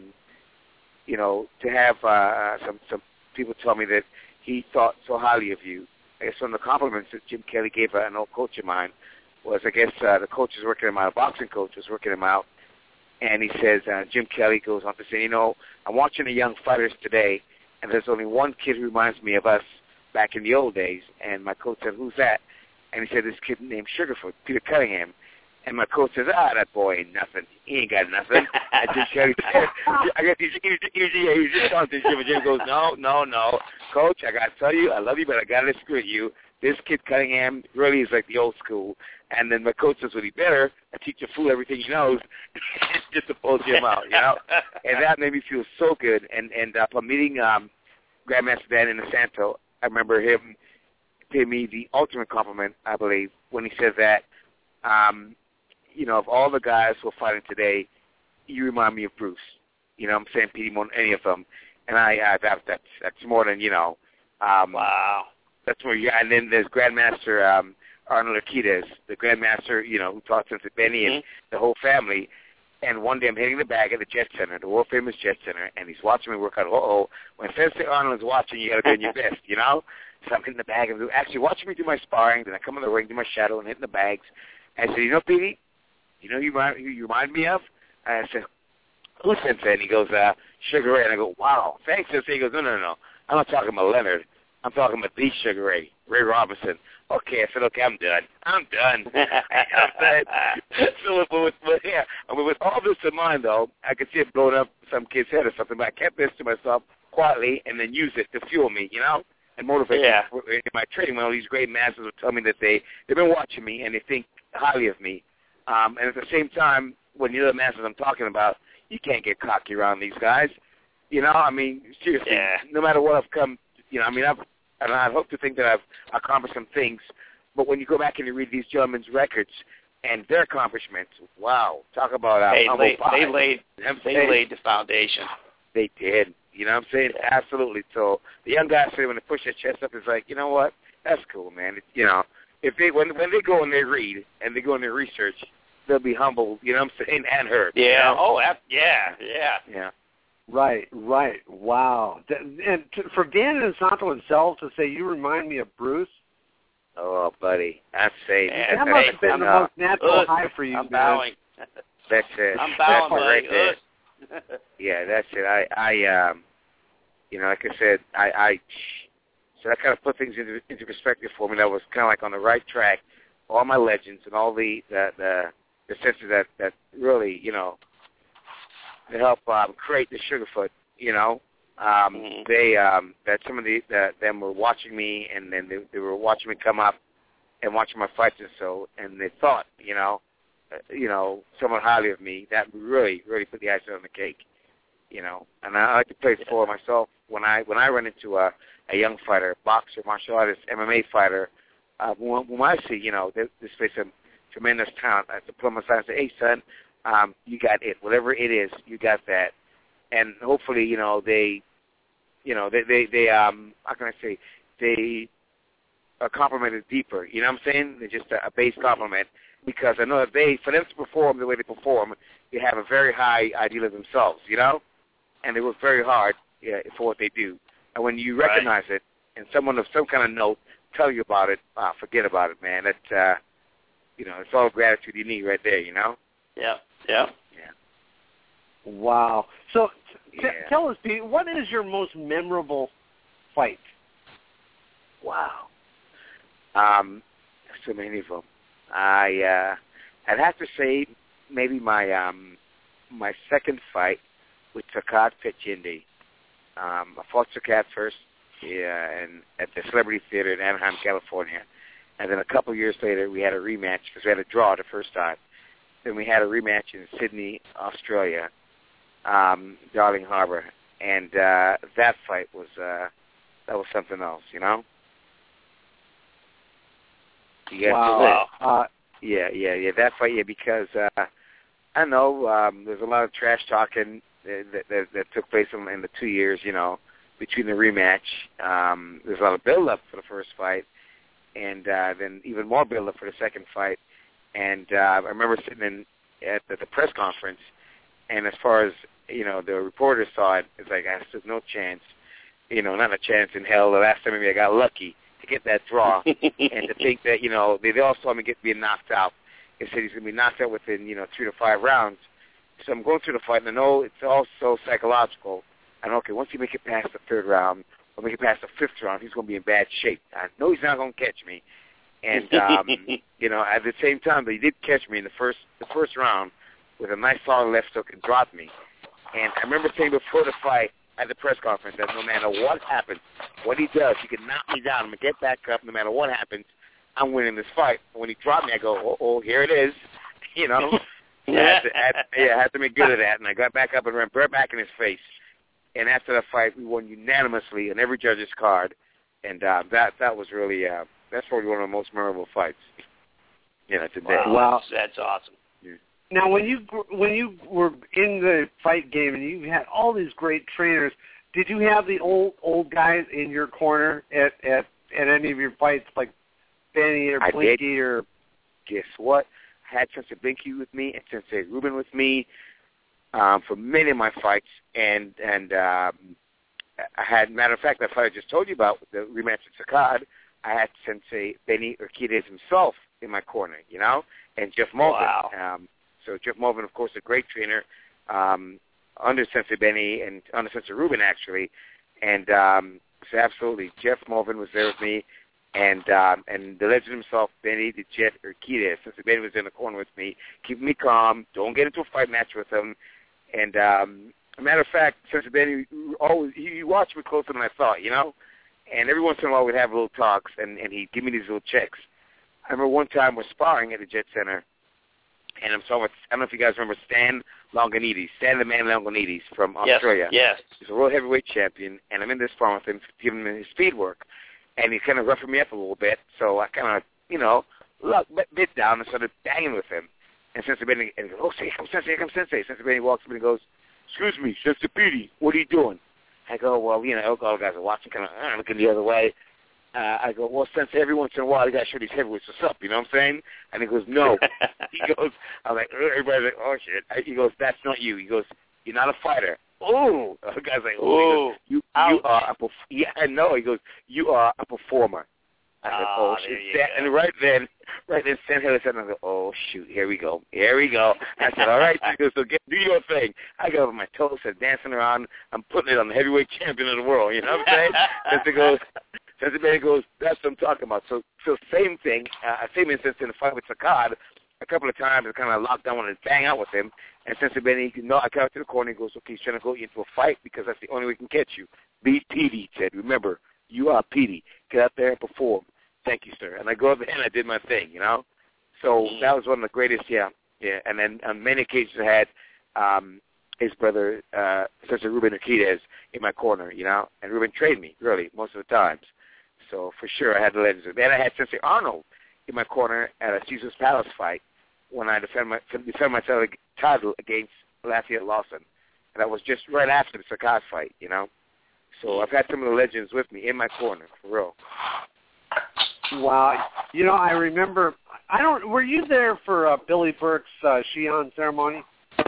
to have some people tell me that he thought so highly of you. I guess one of the compliments that Jim Kelly gave an old coach of mine was, the coach was working him out, a boxing coach was working him out, and he says, Jim Kelly goes on to say, I'm watching the young fighters today, and there's only one kid who reminds me of us back in the old days. And my coach said, who's that? And he said, this kid named Sugarfoot, Peter Cunningham. And my coach says, that boy ain't nothing. He ain't got nothing. And Jim Kelly said, I guess he's just talking to Jim, and Jim goes, no. Coach, I got to tell you, I love you, but I got to disagree with you. This kid Cunningham really is like the old school. And then my coach says, well, he better teach a fool everything he knows just to pull Jim out, And that made me feel so good. And upon meeting Grandmaster Dan Inosanto, I remember him paying me the ultimate compliment, I believe, when he said that, of all the guys who are fighting today, you remind me of Bruce. I'm saying Petey more than any of them. And that's more than, wow. That's where and then there's Grandmaster Arnold Urquidez, the Grandmaster, who taught Sensei Benny and the whole family. And one day I'm hitting the bag at the Jet Center, the world famous Jet Center, and he's watching me work out. When Sensei Arnold is watching, you got to be in your best, So I'm hitting the bag and actually watching me do my sparring. Then I come in the ring, do my shadow, and hitting the bags. And I said, Petey, who you remind me of? And I said, who's Sensei? And he goes, Sugar Ray. And I go, wow, thanks, Sensei. He goes, no. I'm not talking about Leonard. I'm talking about the Sugar Ray, Ray Robinson. Okay, I said, okay, I'm done. With all this in mind, though, I could see it blowing up some kid's head or something, but I kept this to myself quietly and then use it to fuel me, and motivate me in my training. When all these great masters would tell me that they've been watching me and they think highly of me, And at the same time, when you're the masters I'm talking about, you can't get cocky around these guys. You know, I mean, seriously, no matter what I've come, you know, I mean, I'd hope to think that I've accomplished some things, but when you go back and you read these gentlemen's records and their accomplishments, wow, talk about they laid the foundation. They did. You know what I'm saying? Absolutely. So the young guys say when they push their chest up, it's like, you know what? That's cool, man. You know, if they when they go and they read and they go and they research, they'll be humbled. You know what I'm saying? And hurt. Yeah. You know? Oh, yeah. Right. Wow. And for Dan Inosanto himself to say, you remind me of Bruce. Oh, buddy. I say that must have been the most natural high for you, I'm bowing. That's it. I'm bowing, that's right there. Yeah, that's it. I you know, like I said, so that kind of put things into perspective for me. That was kind of like on the right track. All my legends and all the senses that really, you know, to help create the Sugarfoot, you know, they that some of them were watching me, and then they were watching me come up and watching my fights, and they thought, you know, somewhat highly of me. That really put the icing on the cake, you know. And I like to play it for myself when I run into a young fighter, boxer, martial artist, MMA fighter. When I see, you know, this face some tremendous talent, I pull my side and say, hey, son, you got it. Whatever it is, you got that. And hopefully, you know, they how can I say, they are complimented deeper. You know what I'm saying? They're just a base compliment, because I know that for them to perform the way they perform, they have a very high ideal of themselves, you know? And they work very hard for what they do. And when you recognize it, and someone of some kind of note tell you about it, forget about it, man. That's, you know, it's all gratitude you need right there, you know? Yeah. Wow. So tell us, Pete, what is your most memorable fight? Wow. So many of them. I'd have to say maybe my my second fight with Sakat Petchindi. I fought Sakat first and at the Celebrity Theater in Anaheim, California. And then a couple years later, we had a rematch because we had a draw the first time. Then we had a rematch in Sydney, Australia, Darling Harbour. And that fight was something else, you know? Wow. Yeah, that fight, because I know there's a lot of trash talking that took place in the 2 years, you know, between the rematch. There's a lot of build-up for the first fight, and then even more build-up for the second fight. And I remember sitting at the press conference, and as far as, you know, the reporters saw it, it's like, there's no chance, you know, not a chance in hell. The last time maybe I got lucky to get that draw, and to think that, you know, they all saw me being knocked out. They said he's going to be knocked out within, 3 to 5 rounds. So I'm going through the fight, and I know it's also psychological. I know, okay, once you make it past the 3rd round, or make it past the 5th round, he's going to be in bad shape. I know he's not going to catch me. And, you know, at the same time, but he did catch me in the first round with a nice solid left hook and dropped me. And I remember saying before the fight at the press conference that no matter what happens, what he does, he can knock me down. I'm going to get back up. No matter what happens, I'm winning this fight. And when he dropped me, I go, oh, here it is. You know? I had to make good of that. And I got back up and ran right back in his face. And after that fight, we won unanimously on every judge's card. And that was really, that's probably one of the most memorable fights, today. Wow. That's awesome. Yeah. Now, when you were in the fight game and you had all these great trainers, did you have the old guys in your corner at any of your fights, like Benny or Blinky or? Guess what? I had Sensei Blinky with me and Sensei Ruben with me for many of my fights, and I had, matter of fact, that fight I just told you about, the rematch at Sakat, I had Sensei Benny Urquidez himself in my corner, and Jeff Mulvin. Wow. So Jeff Mulvin, of course, a great trainer under Sensei Benny and under Sensei Ruben, actually. And so absolutely, Jeff Mulvin was there with me, and the legend himself, Benny the Jet Urquidez. Sensei Benny was in the corner with me, keeping me calm, don't get into a fight match with him. And a matter of fact, Sensei Benny always he watched me closer than I thought, And every once in a while we'd have little talks, and he'd give me these little checks. I remember one time we're sparring at the Jet Center, And I don't know if you guys remember Stan Longanides, Stan the Man Longanides from Australia. Yes. He's a world heavyweight champion, and I'm in this farm with him, giving him his speed work. And he's kind of roughing me up a little bit, so I kind of, bit down and started banging with him. And Sensei Benny, and he goes, here comes Sensei. Sensei Benny walks up and he goes, excuse me, Sensei Petey, what are you doing? I go, well, all the guys are watching, kind of looking the other way. I go, well, Sensei, every once in a while, you got to show these heavyweights what's up, you know what I'm saying? And he goes, no. He goes, I'm like, everybody's like, oh, shit. He goes, that's not you. He goes, you're not a fighter. Oh, the guy's like, oh, you are yeah, I know. He goes, you are a performer. I said, oh, shit. And right then, Stan Haley said, I go, oh, shoot, here we go. I said, all right. He goes, so do your thing. I got on my toes, started dancing around. I'm putting it on the heavyweight champion of the world, you know what I'm saying? Sensei Benny goes, that's what I'm talking about. So same thing, same instance in the fight with Saccad. A couple of times I kind of locked down, wanted to bang out with him. And Sensei Benny, I come up to the corner and he goes, okay, he's trying to go into a fight because that's the only way we can catch you. Be Petey, he said. Remember, you are Petey. Get out there and perform. Thank you, sir. And I go up there and I did my thing, So that was one of the greatest, yeah. And then on many occasions I had his brother, Sensei Ruben Urquidez, in my corner, and Ruben trained me, really, most of the times. So for sure I had the legends. Then I had Sensei Arnold in my corner at a Caesar's Palace fight when I defend my title against Lafayette Lawson. And that was just right after the Saccad fight, So I've had some of the legends with me in my corner, for real. Wow. I remember, were you there for Billy Burke's Shihan ceremony?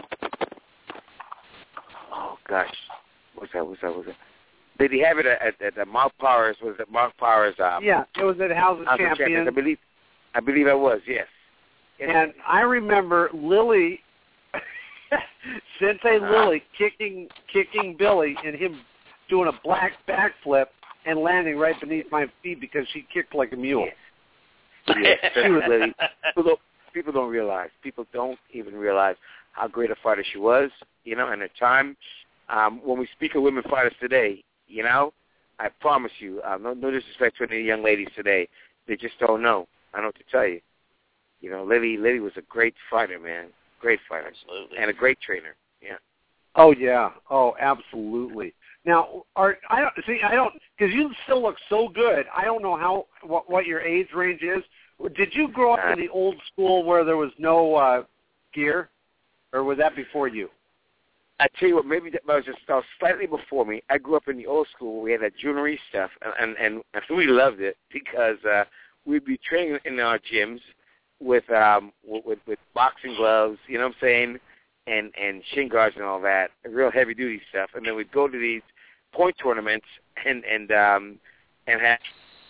Oh, gosh. What's that? Did he have it at Mark Powers? Was it Mark Powers? Yeah, it was at House of Champions. I believe I was, yes. And I remember Lily, Sensei Lily, kicking Billy and him doing a black backflip and landing right beneath my feet because she kicked like a mule. Yeah, she was Lily. People don't realize. People don't even realize how great a fighter she was, and at time, when we speak of women fighters today, I promise you, no disrespect to any young ladies today, they just don't know. I don't know what to tell you. Lily was a great fighter, man. Great fighter. Absolutely. And a great trainer. Yeah. Oh, yeah. Oh, absolutely. Now, I don't, because you still look so good. I don't know what your age range is. Did you grow up in the old school where there was no gear, or was that before you? I tell you what, maybe that was just slightly before me. I grew up in the old school where we had that jewelry stuff, and we loved it because we'd be training in our gyms with boxing gloves, you know what I'm saying, and shin guards and all that, real heavy duty stuff, and then we'd go to these point tournaments and have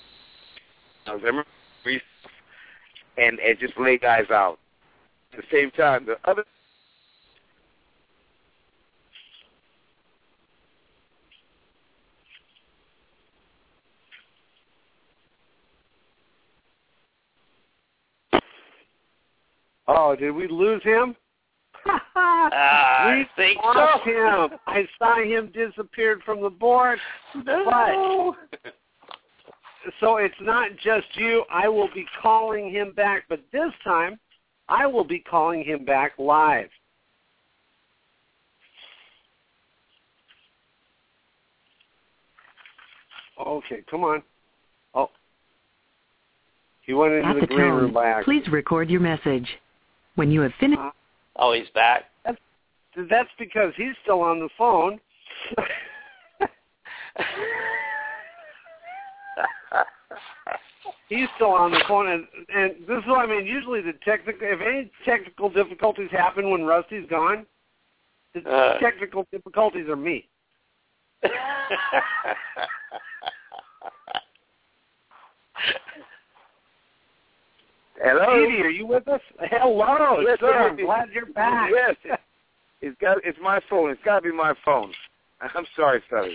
and just lay guys out. At the same time, the other. Oh, did we lose him? I think lost so. him. I saw him disappeared from the board. No. But, so it's not just you. I will be calling him back, but this time I will be calling him back live. Okay, come on. Oh. He went into the green room by accident. Please record your message. When you have finished... Oh, he's back? That's because he's still on the phone. He's still on the phone, and this is what I mean. Usually if any technical difficulties happen when Rusty's gone, the technical difficulties are me. Hello? Petey, are you with us? Hello, yes, sir. I'm glad you're back. Yes. It's my phone. It's got to be my phone. I'm sorry, fellas.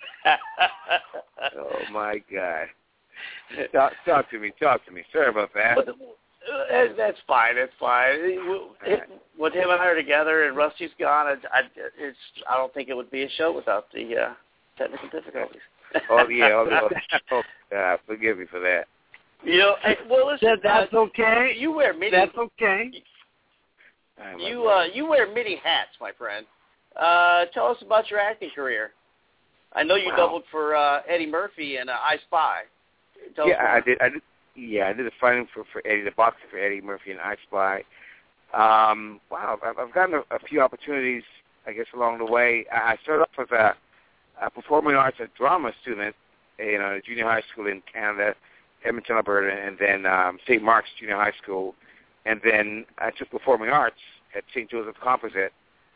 Oh, my God. Talk to me. Sorry about that. That's fine. With him and I are together and Rusty's gone, I don't think it would be a show without the technical difficulties. Oh, yeah. Forgive me for that. Well, listen. That's okay. You wear many. That's okay. You wear many hats, my friend. Tell us about your acting career. I know you doubled for Eddie Murphy in I Spy. I did. I did the fighting for Eddie, the boxing for Eddie Murphy in I Spy. Wow, I've gotten a few opportunities, I guess, along the way. I started off as a performing arts and drama student, at a junior high school in Canada, Edmonton, Alberta, and then St. Mark's Junior High School. And then I took performing arts at St. Joseph Composite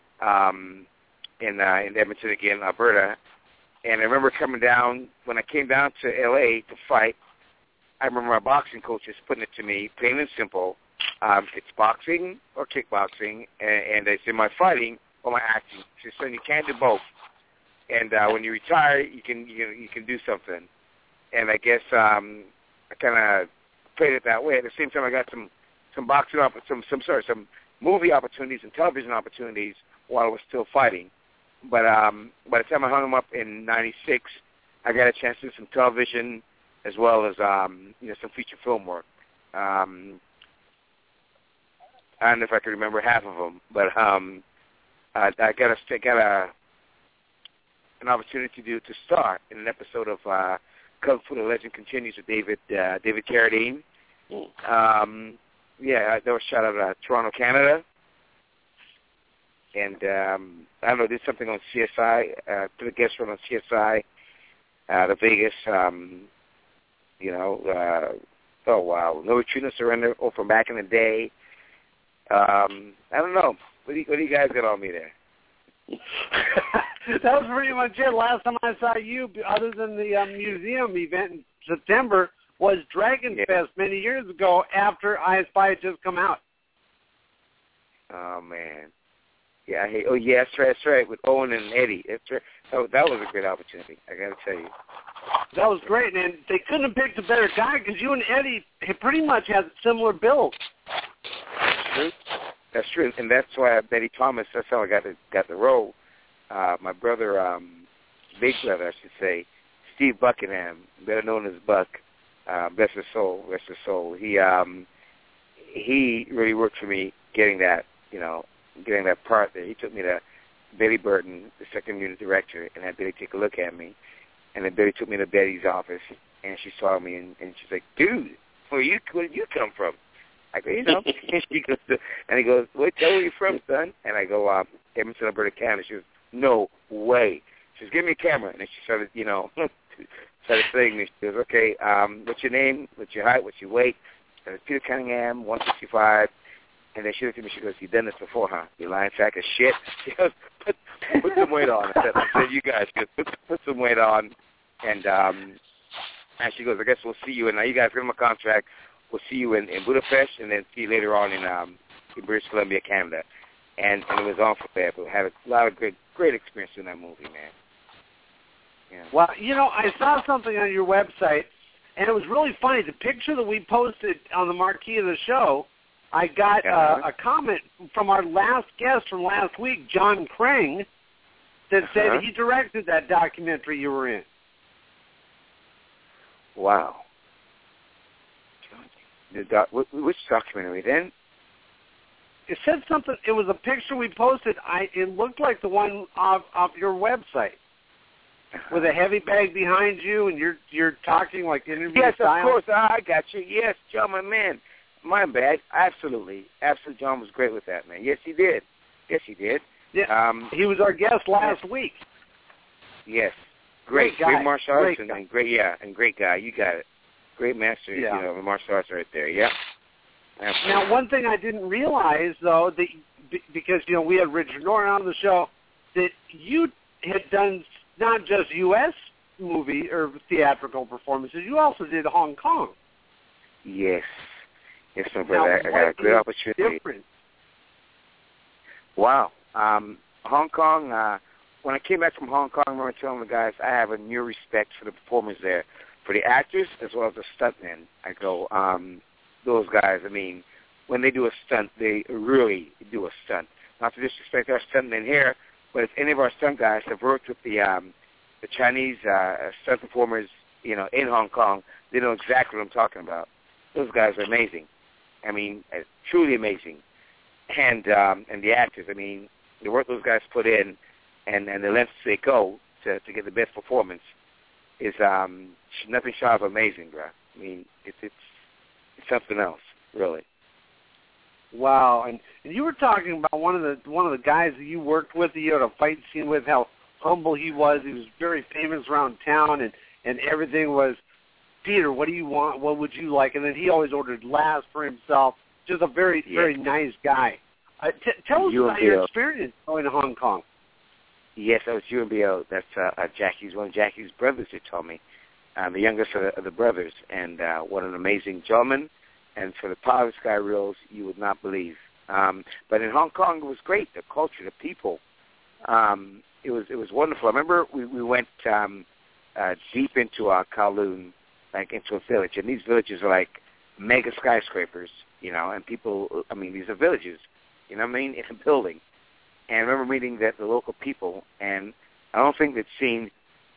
in Edmonton again, Alberta. And I remember coming down, when I came down to L.A. to fight, I remember my boxing coaches putting it to me, plain and simple, it's boxing or kickboxing, and they said my fighting or my acting. She said, you can't do both. And when you retire, you can do something. And I guess I kind of played it that way. At the same time, I got some boxing some movie opportunities and television opportunities while I was still fighting. But by the time I hung them up in '96, I got a chance to do some television as well as some feature film work. I don't know if I can remember half of them, but I got an opportunity to star in an episode of Kung Fu: The Legend Continues with David Carradine. That was shot at Toronto, Canada. And I don't know, did something on CSI, did a guest run on CSI, the Vegas, oh wow, No Retreat, No Surrender, from back in the day. I don't know. What do you guys got on me there? That was pretty much it. Last time I saw you, other than the museum event in September, was Dragon Fest many years ago after I Spy had just come out. Oh, man. Yeah, that's right, with Owen and Eddie. That's right. Oh, that was a great opportunity, I got to tell you. That was great, and they couldn't have picked a better guy because you and Eddie pretty much had a similar build. That's true, and that's why Betty Thomas, that's how I got the role. My brother, big brother, I should say, Steve Buckingham, better known as Buck, bless his soul. He really worked for me getting that part there. He took me to Betty Burton, the second unit director, and had Betty take a look at me. And then Betty took me to Betty's office, and she saw me, and she's like, dude, where did you come from? I go, and he goes, where you from, son? And I go, Edmonton, Alberta, Canada. She goes, no way. She goes, give me a camera. And then she started, started saying me. She goes, okay, what's your name? What's your height? What's your weight? And it's Peter Cunningham, 165. And then she looked at me, she goes, you've done this before, huh? You lying sack of shit? She goes, put some weight on. I said, you guys, put some weight on. And she goes, I guess we'll see you. And now you guys give them a contract. We'll see you in Budapest, and then see you later on in British Columbia, Canada. And it was on from there. But we had a lot of great experience in that movie, man. Yeah. Well, I saw something on your website, and it was really funny. The picture that we posted on the marquee of the show, I got a comment from our last guest from last week, John Krang, that said he directed that documentary you were in. Wow. Which documentary then? It said something. It was a picture we posted. It looked like the one off your website, with a heavy bag behind you, and you're talking like interview style. Yes, of course. I got you. Yes, John, my man. My bad. Absolutely. John was great with that, man. Yes, he did. Yeah. He was our guest last week. Yes. Great martial arts and great guy. You got it. Great master, martial arts right there. Yeah. Absolutely. Now, one thing I didn't realize, though, that because we had Richard Norton on the show, that you had done not just U.S. movie or theatrical performances, you also did Hong Kong. Yes, my brother. I got a great opportunity. Different? Wow. Hong Kong. When I came back from Hong Kong, I remember telling the guys I have a new respect for the performers there. For the actors as well as the stuntmen. I go, those guys, when they do a stunt, they really do a stunt. Not to disrespect our stuntmen here, but if any of our stunt guys have worked with the Chinese stunt performers, in Hong Kong, they know exactly what I'm talking about. Those guys are amazing. Truly amazing. and the actors. I mean, the work those guys put in, and the lengths they go to get the best performance is nothing short of amazing, bro. I mean, it's something else, really. Wow, and you were talking about one of the guys that you worked with, that you had a fight scene with, how humble he was. He was very famous around town, and everything was, Peter, what do you want? What would you like? And then he always ordered last for himself. Just a very, very nice guy. Tell us about your experience going to Hong Kong. Yes, that was UMBO. That's one of Jackie's brothers who told me. The youngest of the brothers, and what an amazing gentleman. And for the power of Sky Reels, you would not believe. But in Hong Kong, it was great. The culture, the people, it was wonderful. I remember we went deep into Kowloon, like into a village, and these villages are like mega skyscrapers, you know. And people, I mean, these are villages, you know what I mean? It's a building. And I remember meeting the local people, and I don't think they'd seen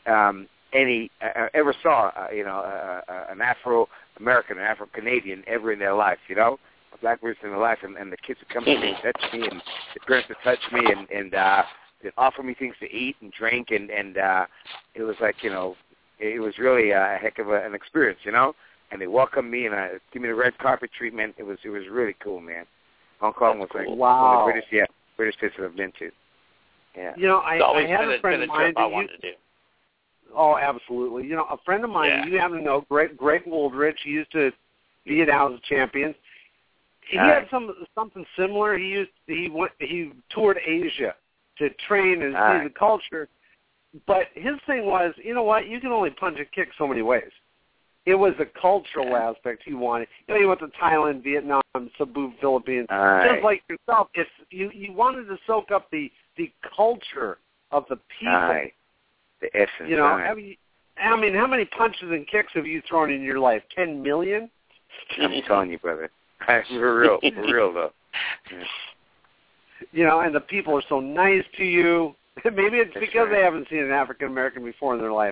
ever saw, an Afro-American or Afro-Canadian ever in their life, you know, a black person in their life, and the kids would come to me and touch me, and the parents would touch me, and they'd offer me things to eat and drink, and it was like, you know, it was really a heck of an experience, you know, and they welcomed me and give me the red carpet treatment. It was really cool, man. Hong Kong was like one of the British places I've been to. Yeah. You know, I had a friend of mine. I wanted to do. Oh, absolutely. You know, a friend of mine, you happen to know, Greg Woldrich, he used to be at House of Champions. He had something similar. He toured Asia to train and see the culture. But his thing was, you know what, you can only punch and kick so many ways. It was the cultural aspect he wanted. You know, he went to Thailand, Vietnam, Cebu, Philippines. Just like yourself, it's you wanted to soak up the culture of the people. The essence. You know, I mean, how many punches and kicks have you thrown in your life? 10 million? I'm telling you, brother. For real though. Yeah. You know, and the people are so nice to you. Maybe it's because they haven't seen an African American before in their life.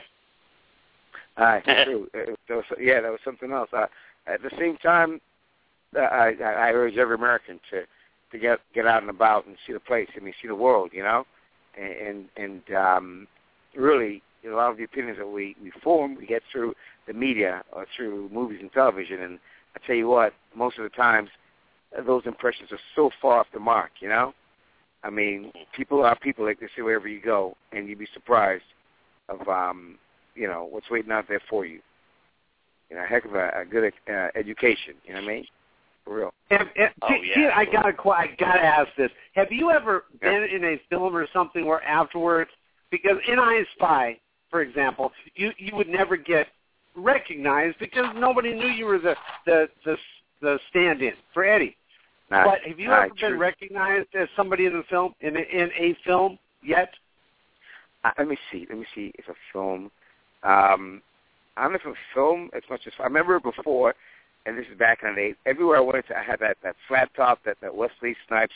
True. That was something else. At the same time, I urge every American to get out and about and see the place. I mean, see the world. You know, and really, a lot of the opinions that we form, we get through the media or through movies and television. And I tell you what, most of the times, those impressions are so far off the mark, you know? I mean, people are people, like they say wherever you go, and you'd be surprised of, what's waiting out there for you. You know, a heck of a good education, you know what I mean? For real. I gotta ask this. Have you ever been in a film or something where afterwards, because in I Spy, for example, you would never get recognized because nobody knew you were the stand-in for Eddie. But have you ever been recognized as somebody in the film in a film yet? Let me see. It's a film. I don't know if it's a film as much as I remember before, and this is back in the day. Everywhere I went to, I had that flat top, that Wesley Snipes.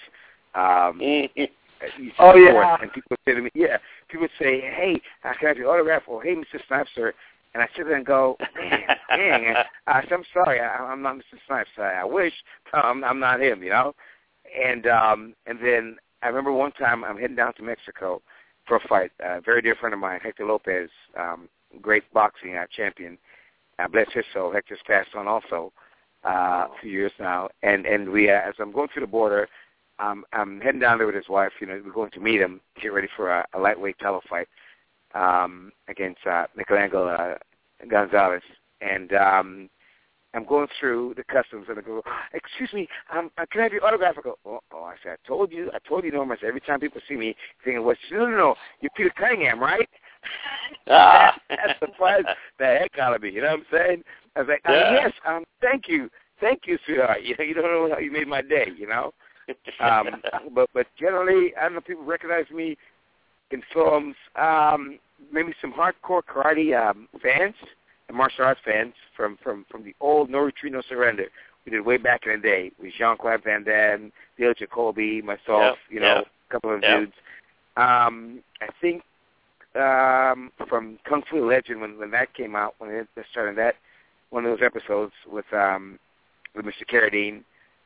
Oh yeah. And people would say to me, people would say, "Hey, can I have your autograph?" Or, "Hey, Mr. Snipes, sir." And I sit there and go, "Dang, I'm sorry, I'm not Mr. Snipes. I wish I'm not him, you know." And then I remember one time I'm heading down to Mexico for a fight. A very dear friend of mine, Hector Lopez, great boxing champion. Bless his soul. Hector's passed on also a few years now. And we, as I'm going through the border, I'm heading down there with his wife. You know, we're going to meet him, get ready for a lightweight title fight against Michelangelo Gonzalez. And I'm going through the customs, and I go, "Excuse me, can I have your autograph?" I go, "Oh," I said, I told you, Norm. I said, every time people see me, thinking, no, you're Peter Cunningham, right? That surprised the heck out of me. You know what I'm saying? I was like, yes, thank you, sweetheart. You know, you don't know how you made my day. You know. But generally, I don't know, people recognize me in films. Maybe some hardcore karate fans and martial arts fans from the old No Retreat, No Surrender. We did way back in the day with Jean-Claude Van Damme, Dale Jacoby, myself, a couple of dudes. I think from Kung Fu Legend, when that came out, when it started that, one of those episodes with Mr. Carradine,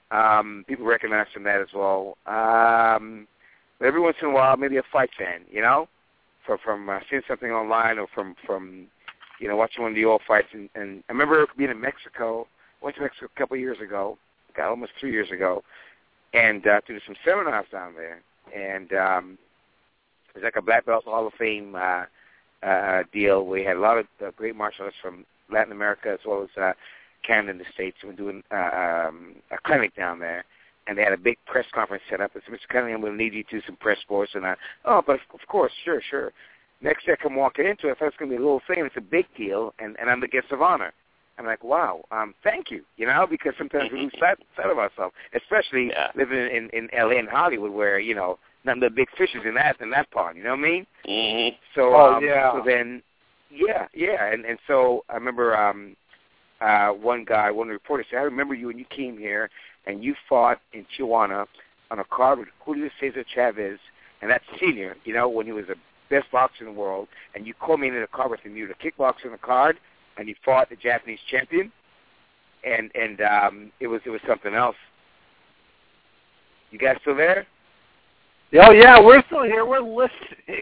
People recognize from that as well. But every once in a while, maybe a fight fan, you know, from seeing something online or from you know, watching one of the old fights. And I remember being in Mexico. I went to Mexico a couple of years ago, almost 3 years ago, and to do some seminars down there. And it was like a Black Belt Hall of Fame deal. We had a lot of great martial artists from Latin America as well as Canada and the States. We were doing a clinic down there, and they had a big press conference set up. I said, Mr. Cunningham, we'll need you to do some press for us. And but of course, sure. Next day I come walking into it, I thought it was going to be a little thing. It's a big deal, and I'm the guest of honor. I'm like, wow, thank you, you know, because sometimes we lose sight of ourselves, especially living in L.A. and Hollywood where, you know, none of the big fishes in that pond, you know what I mean? Mm-hmm. So, so then, and so I remember one reporter said, I remember you when you came here and you fought in Tijuana on a card with Julio Cesar Chavez, and that's senior, you know, when he was the best boxer in the world, and you culminated a card with him. You were the kickboxer in the card, and you fought the Japanese champion, and it was something else. You guys still there? Oh yeah, we're still here. We're listening.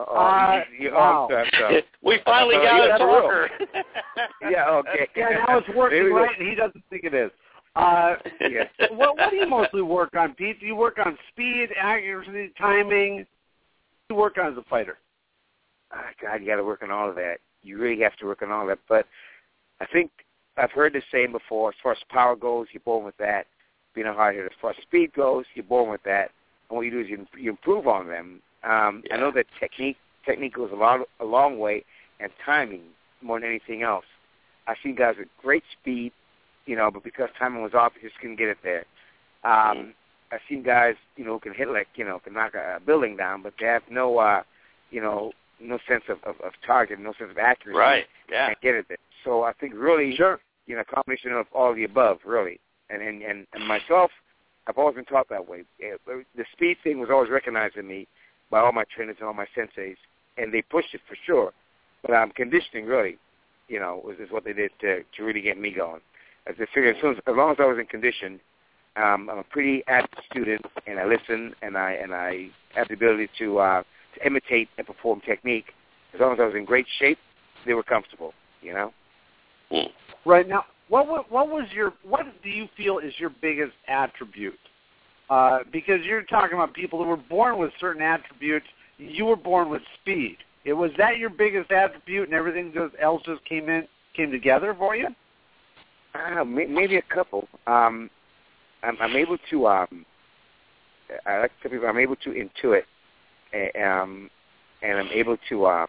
Wow. We finally got a talker. Yeah, okay. Yeah, now it's working right, and he doesn't think it is. What do you mostly work on, Pete? Do you work on speed, accuracy, timing? What do you work on as a fighter? God, you got to work on all of that. You really have to work on all of that. But I think I've heard this saying before, as far as power goes, you're born with that, being a hard hitter. As far as speed goes, you're born with that. And what you do is you improve on them. I know that technique goes a long way, and timing more than anything else. I've seen guys with great speed, you know, but because timing was off, you just couldn't get it there. I've seen guys, you know, who can hit like, you know, can knock a building down, but they have no, you know, no sense of target, no sense of accuracy. Right, yeah. Can't get it there. So I think really, you know, a combination of all of the above, really. And myself, I've always been taught that way. The speed thing was always recognized in me by all my trainers and all my senseis, and they pushed it for sure. But conditioning, really, you know, is what they did to really get me going. As I figured, as long as I was in condition, I'm a pretty active student, and I listen, and I have the ability to imitate and perform technique. As long as I was in great shape, they were comfortable, you know? Right. Now, what do you feel is your biggest attribute? Because you're talking about people who were born with certain attributes. You were born with speed. Was that your biggest attribute, and everything else just came together for you? Maybe a couple. I'm able to. I like to tell people I'm able to intuit, and I'm able to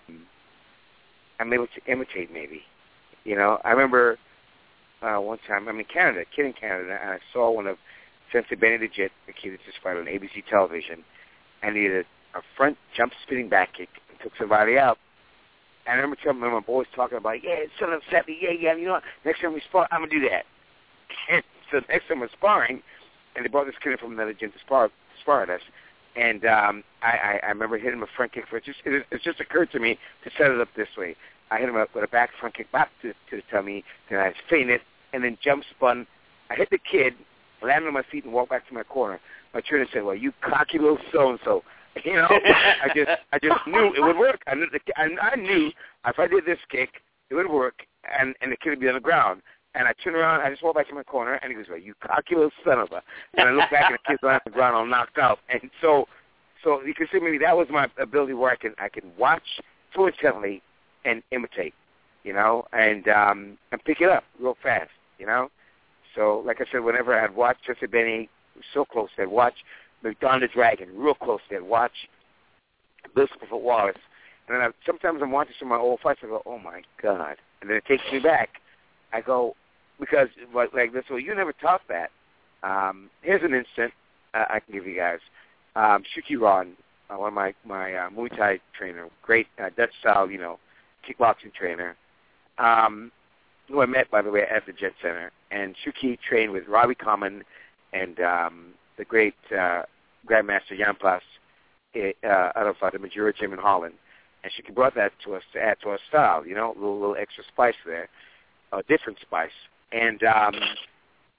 imitate. Maybe, you know. I remember one time I'm in Canada, a kid in Canada, and I saw one of Sensei Benny the Jet, the kid that just fought on ABC television, and he did a front jump spinning back kick and took somebody out. And I remember telling my boys talking about, yeah, it's so upset me, yeah, you know what, next time we spar, I'm going to do that. And so next time we're sparring, and they brought this kid in from another gym to spar at us, and I remember hitting him a front kick. It just occurred to me to set it up this way. I hit him up with a back front kick back to the tummy, then I feinted, and then jump spun. I hit the kid, landed on my feet, and walked back to my corner. My trainer said, well, you cocky little so-and-so. You know, I just knew it would work. I knew if I did this kick, it would work, and the kid would be on the ground. And I turned around, I just walked back to my corner, and he goes, well, you cocky little son of a. And I looked back, and the kid's on the ground all knocked out. And so you can see maybe that was my ability where I can watch so intently and imitate, you know, and pick it up real fast, you know. So, like I said, whenever I'd watch Sensei Benny, so close, I'd watch McDonald the Dragon, real close, I'd watch Bill Superfoot Wallace. And then sometimes I'm watching some of my old fights, I go, oh, my God. And then it takes me back. I go, because, like this, well, you never taught that. Here's an instant I can give you guys. Shuki Ron, one of my Muay Thai trainer, great Dutch-style, you know, kickboxing trainer, who I met, by the way, at the Jet Center. And Shuki trained with Robbie Kamen and the great Grandmaster Jan Pas out of the Majura Gym in Holland. And Shuki brought that to us to add to our style, you know, a little extra spice there, a different spice. And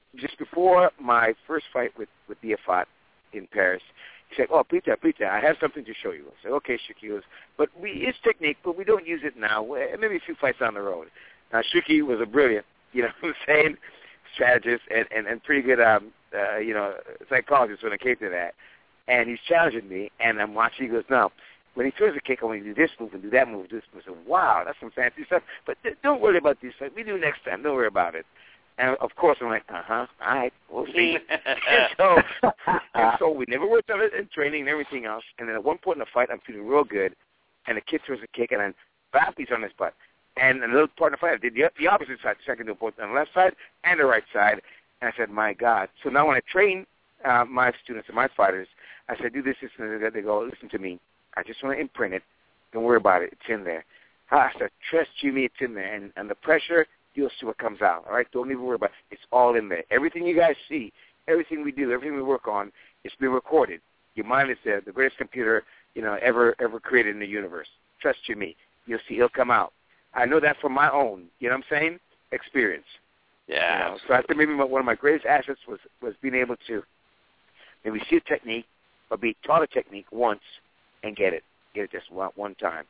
just before my first fight with Diafat in Paris, he said, "Oh, Peter, I have something to show you." I said, "Okay, Shuki." He goes, "But it's technique, but we don't use it now. Maybe a few fights down the road." Now, Shuki was a brilliant, saying strategist and pretty good, psychologist when it came to that. And he's challenging me, and I'm watching. He goes, "No, when he throws a kick, I want you to do this move and do that move, this move." I said, "Wow, that's some fancy stuff. But don't worry about this. We do next time. Don't worry about it." And, of course, I'm like, all right, we'll see. and so we never worked on it in training and everything else. And then at one point in the fight, I'm feeling real good, and the kid throws a kick, and then bam, he's on his butt. And another part of the fight, I did the opposite side, so I can do both on the left side and the right side. And I said, my God. So now when I train my students and my fighters, I said, do this, and that. They go, listen to me. I just want to imprint it. Don't worry about it. It's in there. I said, trust you me, it's in there. And the pressure, you'll see what comes out. All right? Don't even worry about it. It's all in there. Everything you guys see, everything we do, everything we work on, it's been recorded. Your mind is the greatest computer, ever created in the universe. Trust you me. You'll see it'll come out. I know that from my own, what I'm saying, experience. Yeah. So I think maybe one of my greatest assets was being able to maybe see a technique or be taught a technique once and get it just one time.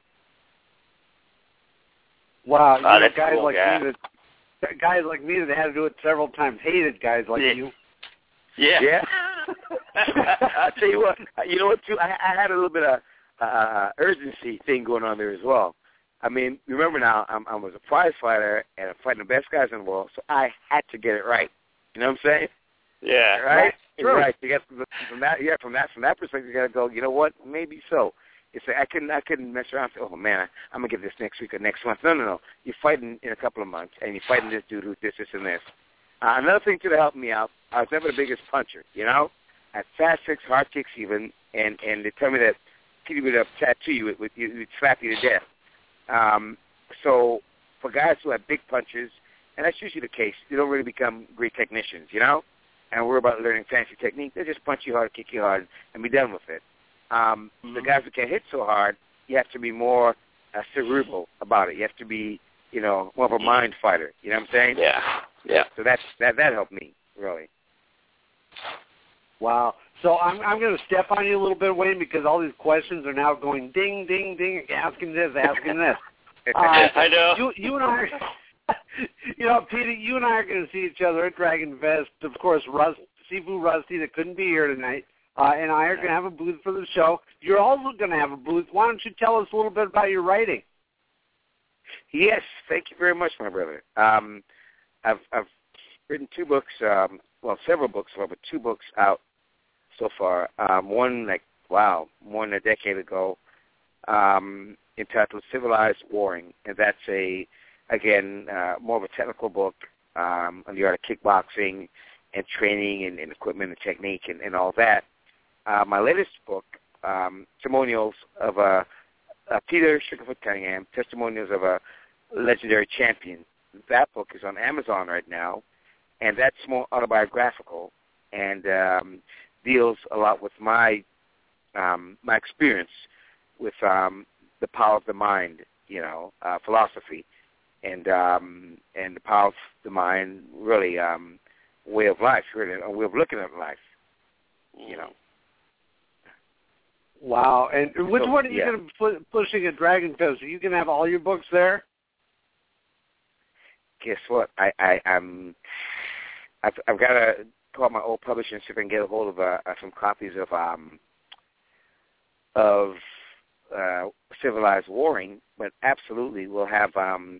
Wow, that's guys cool, guys like me that had to do it several times, hated guys like you. Yeah. Yeah. I'll tell you what. You know what, too? I had a little bit of urgency thing going on there as well. I mean, remember now, I was a prize fighter and I'm fighting the best guys in the world, so I had to get it right. You know what I'm saying? Yeah. Right? True. Right. You got from that perspective, you got to go, you know what? Maybe so. It's like I couldn't mess around and say, oh, man, I'm going to get this next week or next month. No. You're fighting in a couple of months, and you're fighting this dude who's this, and this. Another thing, too, to help me out, I was never the biggest puncher, I had fast kicks, hard kicks even, and they tell me that people would tattoo you, would slap you to death. So for guys who have big punches, and that's usually the case, they don't really become great technicians, and worry about learning fancy technique. They just punch you hard, kick you hard, and be done with it. The guys who can't hit so hard, you have to be more cerebral about it. You have to be, more of a mind fighter. You know what I'm saying? Yeah. So that helped me, really. Wow. So I'm going to step on you a little bit, Wayne, because all these questions are now going ding, ding, ding, asking this, asking this. I know. You and I are, Peter, you and I are going to see each other at Dragon Fest. Of course, Sifu Rusty, that couldn't be here tonight, and I are going to have a booth for the show. You're also going to have a booth. Why don't you tell us a little bit about your writing? Yes, thank you very much, my brother. I've written 2 books, several books, but 2 books out so far. One, more than a decade ago, entitled Civilized Warring, and that's more of a technical book on the art of kickboxing and training and equipment and technique and all that. My latest book, Testimonials of Peter Sugarfoot Cunningham, Testimonials of a Legendary Champion. That book is on Amazon right now, and that's more autobiographical and deals a lot with my experience with the power of the mind, philosophy, and the power of the mind, really way of life, really a way of looking at life, Wow. And which one are you going to be pushing at Dragon Fest? Are you going to have all your books there? Guess what? I've got to call my old publisher and see if I can get a hold of some copies of Civilized Warring. But absolutely, we'll have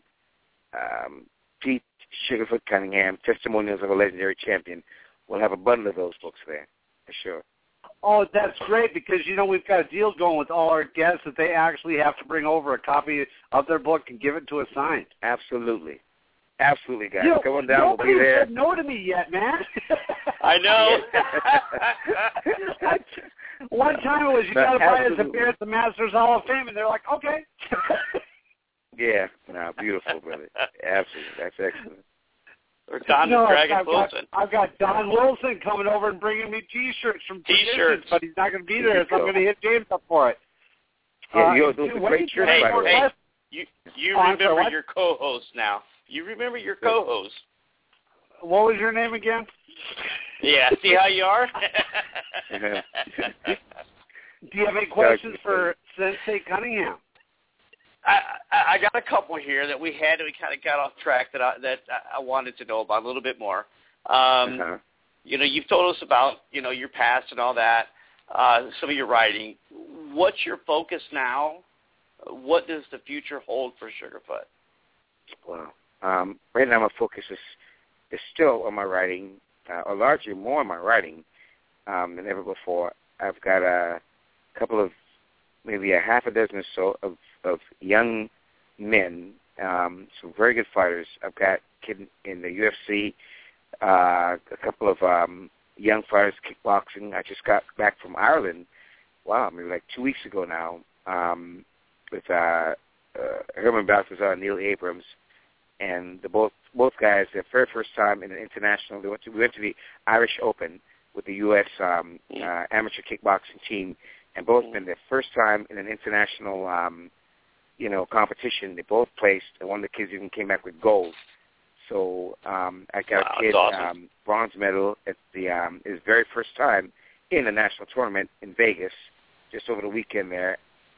Pete Sugarfoot Cunningham, Testimonials of a Legendary Champion. We'll have a bundle of those books there, for sure. Oh, that's great, because, we've got a deal going with all our guests that they actually have to bring over a copy of their book and give it to us signed. Absolutely. Absolutely, guys. Come on down. Nobody we'll be there. said no to me yet, man. I know. One time it was, you got to buy us a beer at the Masters Hall of Fame, and they're like, okay. Yeah. No, beautiful, brother. Absolutely. That's excellent. Or Don Dragon Wilson. I've got Don Wilson coming over and bringing me T-shirts from Traditions, but he's not going to be there, so I'm going to hit James up for it. Yeah, those are great shirts, by the way. You remember your co-host now. You remember your co-host. what was your name again? Yeah, see how you are? Do you have any questions for Sensei Cunningham? I got a couple here that we kind of got off track that I wanted to know about a little bit more. You know, you've told us about, you know, your past and all that, some of your writing. What's your focus now? What does the future hold for Sugarfoot? Well, right now my focus is still on my writing, or largely more on my writing than ever before. I've got a couple of, maybe a half a dozen or so of young men, some very good fighters. I've got kid in the UFC, a couple of young fighters kickboxing. I just got back from Ireland, maybe like 2 weeks ago now, with Herman Balthazar and Neil Abrams, and both guys, their very first time in an international. We went to the Irish Open with the U.S. Amateur kickboxing team, and both been their first time in an international, competition. They both placed, and one of the kids even came back with gold. So I got a kid, awesome. Bronze medal at his very first time in a national tournament in Vegas, just over the weekend there.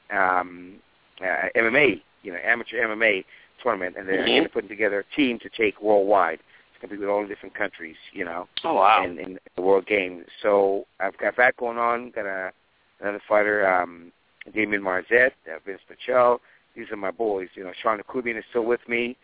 MMA, amateur MMA tournament, and they're putting together a team to take worldwide. It's going to be with all the different countries, Oh, wow. in the World Games. So I've got that going on. Got another fighter, Damien Marzette, Vince Pichel. These are my boys. Sean Kubian is still with me.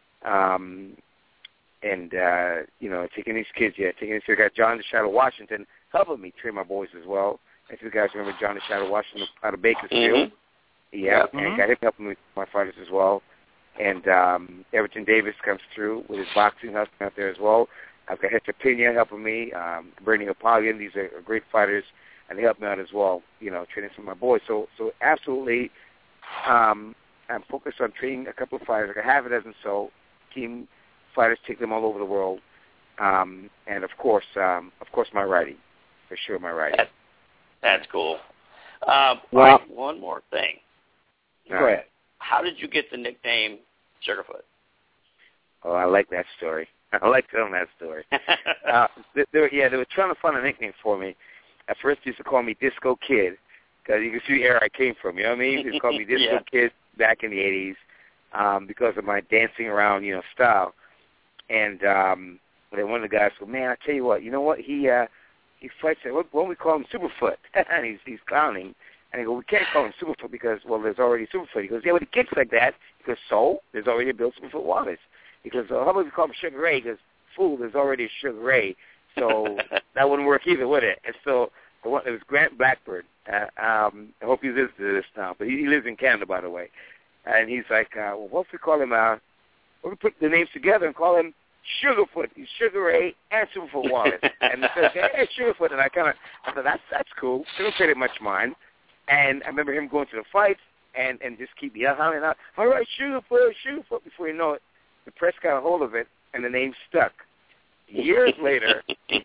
Taking these kids, I got John the Shadow Washington helping me train my boys as well. If you guys remember John the Shadow Washington out of Bakersfield. Yeah, and I got him helping me with my fighters as well. And Everton Davis comes through with his boxing, helping out there as well. I've got Hector Pena helping me, Bernie Hopalian. These are great fighters, and they help me out as well, training some of my boys. So absolutely, I'm focused on training a couple of fighters, like a half a dozen team fighters, take them all over the world. And of course my writing, for sure, my writing. That's cool. One more thing. Go ahead. How did you get the nickname Sugarfoot? Oh, I like that story. I like telling that story. They were trying to find a nickname for me. At first, they used to call me Disco Kid, because you can see the era I came from. You know what I mean? They called me Disco Kid back in the 80s because of my dancing around, style. And then one of the guys said, "Man, I tell you what. You know what? He fights. Why don't we call him Superfoot?" And he's clowning. And I go, "We can't call him Superfoot because, there's already Superfoot." He goes, "Yeah, but he kicks like that." He goes, "So? There's already a Bill Superfoot Wallace." He goes, "How about we call him Sugar Ray?" He goes, "Fool, there's already a Sugar Ray." So that wouldn't work either, would it? And so it was Grant Blackburn. I hope he's listening to this now, but he lives in Canada, by the way. And he's like, what if we call him, what if we put the names together and call him Sugarfoot? He's Sugar Ray and Superfoot Wallace. And he says, "Hey, Sugarfoot." And I thought, that's cool. They don't pay that much mind. And I remember him going to the fights and just keep yelling out, "All right, Sugarfoot, Sugarfoot." Before you know it, the press got a hold of it, and the name stuck. Years later,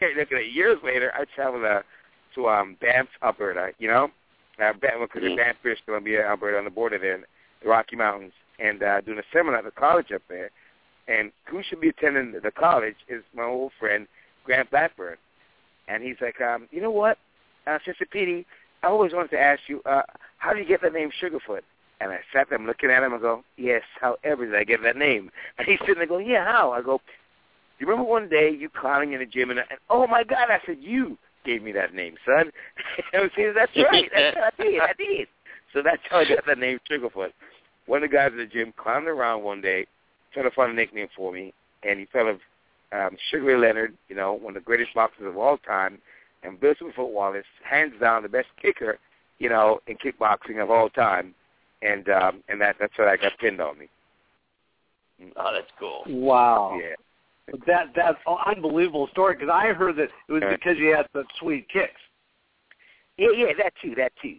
I traveled to Banff, Alberta, because Banff, British Columbia, Alberta, on the border there, in the Rocky Mountains, and doing a seminar at the college up there. And who should be attending the college is my old friend, Grant Blackburn. And he's like, "You know what, Sister Petey, I always wanted to ask you, how did you get the name Sugarfoot?" And I sat there, I'm looking at him, I go, "Yes, however did I get that name?" And he's sitting there going, "Yeah, how?" I go, "Do you remember one day you clowning in the gym, and oh, my God," I said, "You gave me that name, son." And he said, "That's right, I did. So that's how I got that name Sugarfoot. One of the guys in the gym clowning around one day, trying to find a nickname for me, and he thought of Sugar Ray Leonard, one of the greatest boxers of all time, and Bill Superfoot Wallace, hands down the best kicker, in kickboxing of all time, and that's what I got pinned on me. Oh, that's cool. Wow. Yeah. That's an unbelievable story, because I heard that it was because you had such sweet kicks. Yeah, that too. That too.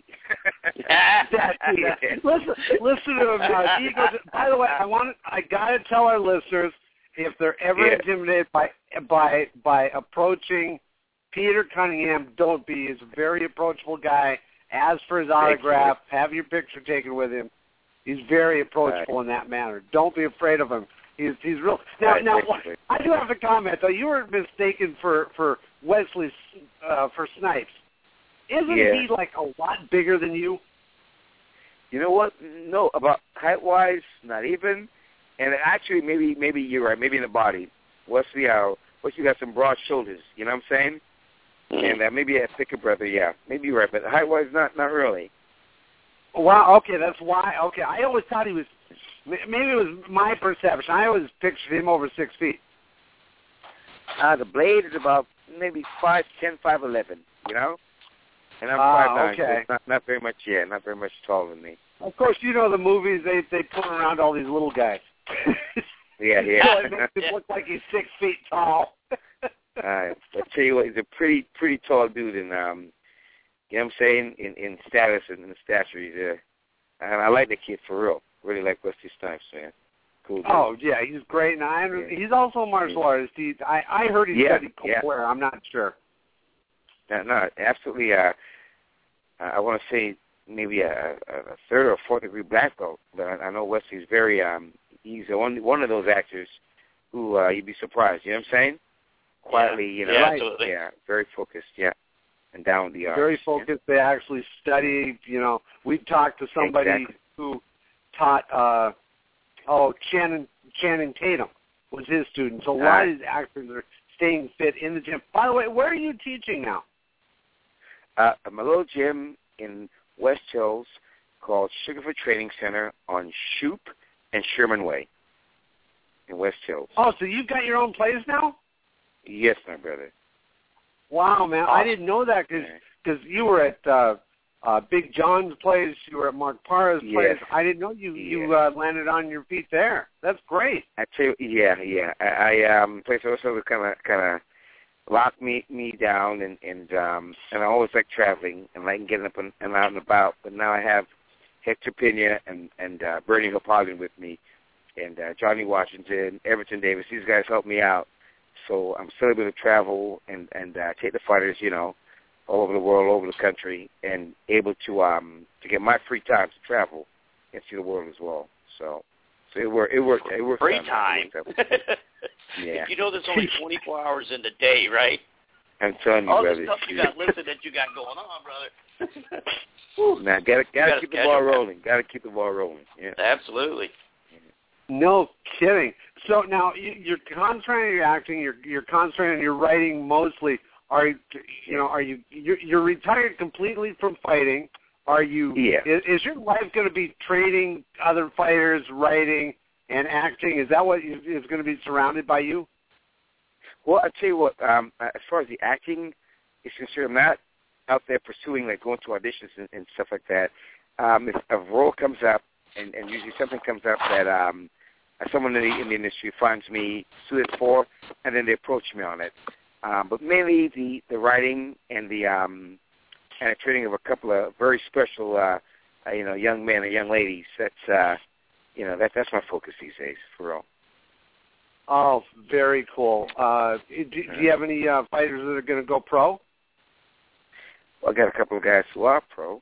Listen to him now. He goes, by the way, I gotta tell our listeners, if they're ever intimidated by approaching Peter Cunningham, don't be. He's a very approachable guy. Ask for his autograph. Have your picture taken with him. He's very approachable in that manner. Don't be afraid of him. He's real. Now, I do have to comment though. You were mistaken for Wesley for Snipes. Isn't he like a lot bigger than you? You know what? No, about height-wise, not even. And actually, maybe you're right. Maybe in the body. Wesley got some broad shoulders. You know what I'm saying? And maybe a thicker brother. Yeah, maybe you're right. But height-wise, not really. Wow. Okay, that's why. Okay, I always thought he was. Maybe it was my perception. I always pictured him over 6 feet. The Blade is about maybe 5'10", 5'11", you know? And I'm 5'9", okay. So not very much, not very much taller than me. Of course, you know the movies, they put around all these little guys. Yeah. So it makes him look like he's 6 feet tall. I tell you what, he's a pretty tall dude, and you know what I'm saying, in status and in stature. He's I like the kid for real. Really like Wesley Snipes, man. Cool dude. Oh, yeah, he's great. And he's also a martial artist. I heard he studied capoeira. I'm not sure. No, absolutely. I want to say maybe a third or fourth degree black belt. But I know Wesley's very, he's one of those actors who you'd be surprised. You know what I'm saying? Quietly, you know. Yeah, absolutely. Yeah, very focused, and down with the arts. Very focused. They actually study, you know. We talked to somebody who taught, Channing Tatum was his student. So a lot of these actors are staying fit in the gym. By the way, where are you teaching now? My little gym in West Hills called Sugarfoot Training Center on Shoup and Sherman Way in West Hills. Oh, so you've got your own place now? Yes, my brother. Wow, man. I didn't know that because you were at Big John's place. You were at Mark Parra's place. I didn't know you landed on your feet there. That's great. I tell you, I place also kind of locked me down, and I always like traveling and like getting up and out and about. But now I have Hector Pena and Bernie Hopalin with me, and Johnny Washington, Everton Davis. These guys help me out, so I'm still able to travel and take the fighters, you know, all over the world, all over the country, and able to get my free time to travel and see the world as well. So it worked. Free time. Yeah. You know, there's only 24 hours in the day, right? I'm telling you, all brother. the stuff you got listed that you got going on, brother. Now, gotta keep the ball rolling. Gotta keep the ball rolling. Yeah. Absolutely. No kidding. So now you're concentrating on your acting. You're concentrating on your writing mostly. You're retired completely from fighting? Are you? Yeah. Is your life going to be training other fighters, writing, and acting? Is that what is going to be surrounded by you? Well, I tell you what. As far as the acting is concerned, I'm not out there pursuing like going to auditions and stuff like that. If a role comes up, and usually something comes up that someone in the industry finds me suited for, and then they approach me on it. But mainly the writing and the training of a couple of very special, young men and young ladies. That's that's my focus these days, for real. Oh, very cool. Do you have any fighters that are going to go pro? Well, I got a couple of guys who are pro.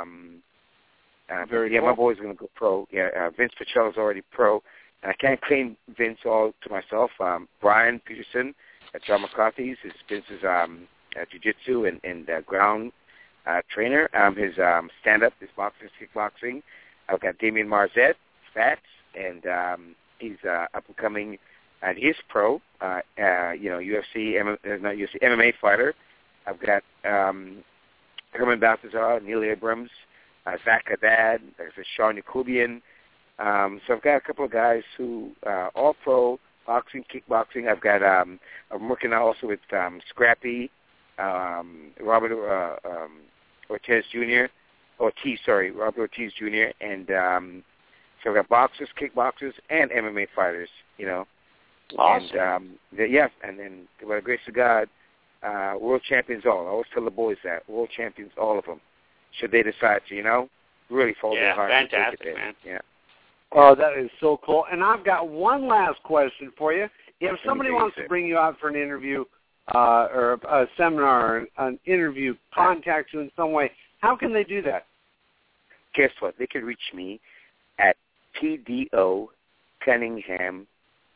Very cool. My boy's going to go pro. Yeah, Vince Pacello's already pro. And I can't claim Vince all to myself. Brian Peterson at John McCarthy's is Vince's jiu-jitsu and ground trainer. His stand-up is boxing, kickboxing. I've got Damian Marzette, Fats, and he's up-and-coming. And he's pro, UFC, not UFC, MMA fighter. I've got Herman Balthazar, Neil Abrams, Zach Haddad, there's Sean Yakubian. So I've got a couple of guys who all pro, boxing, kickboxing. I've got I'm working also with Scrappy, Robert Ortiz Jr., Robert Ortiz Jr., and so I've got boxers, kickboxers, and MMA fighters, you know. Awesome. And and then by the grace of God, world champions all. I always tell the boys that, world champions, all of them, should they decide to, really follow their heart. Fantastic, man. Yeah. Oh, that is so cool. And I've got one last question for you. If somebody wants to bring you out for an interview or a seminar or an interview, contact you in some way, how can they do that? Guess what? They can reach me at PDO Cunningham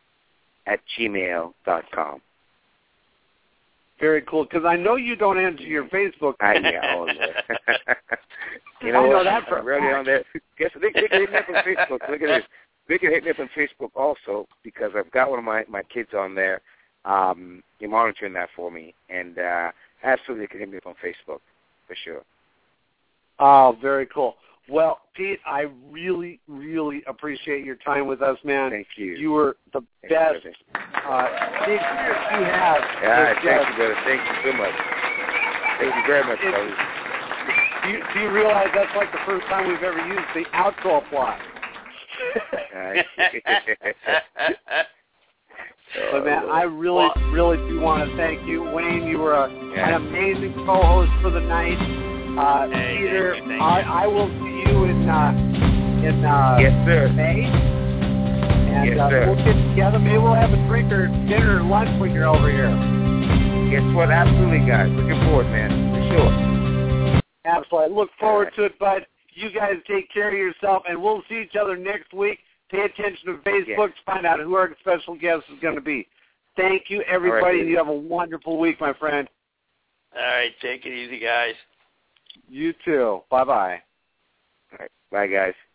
@gmail.com. Very cool, because I know you don't answer your Facebook. I know. You know I know what? that for I'm really on there. Guess they can hit me up on Facebook. Look at this. They can hit me up on Facebook also because I've got one of my kids on there. You're monitoring that for me, and absolutely can hit me up on Facebook for sure. Oh, very cool. Well, Pete, I really, really appreciate your time with us, man. Thank you. You were the best. The experience you have. Yeah, thank you, brother. Thank you so much. Thank you very much, brother. Do you realize that's like the first time we've ever used the outro applause? But man, I really, really do want to thank you, Wayne. You were an amazing co-host for the night. Peter, I will see you in yes, sir. May, and yes, sir. We'll get together. Maybe we'll have a drink or dinner or lunch when you're over here. Guess what? Absolutely, guys. Looking forward, man, for sure. Absolutely. I look forward to it, bud. You guys take care of yourself, and we'll see each other next week. Pay attention to Facebook to find out who our special guest is going to be. Thank you, everybody, right, and you have a wonderful week, my friend. All right, take it easy, guys. You too. Bye-bye. All right. Bye, guys.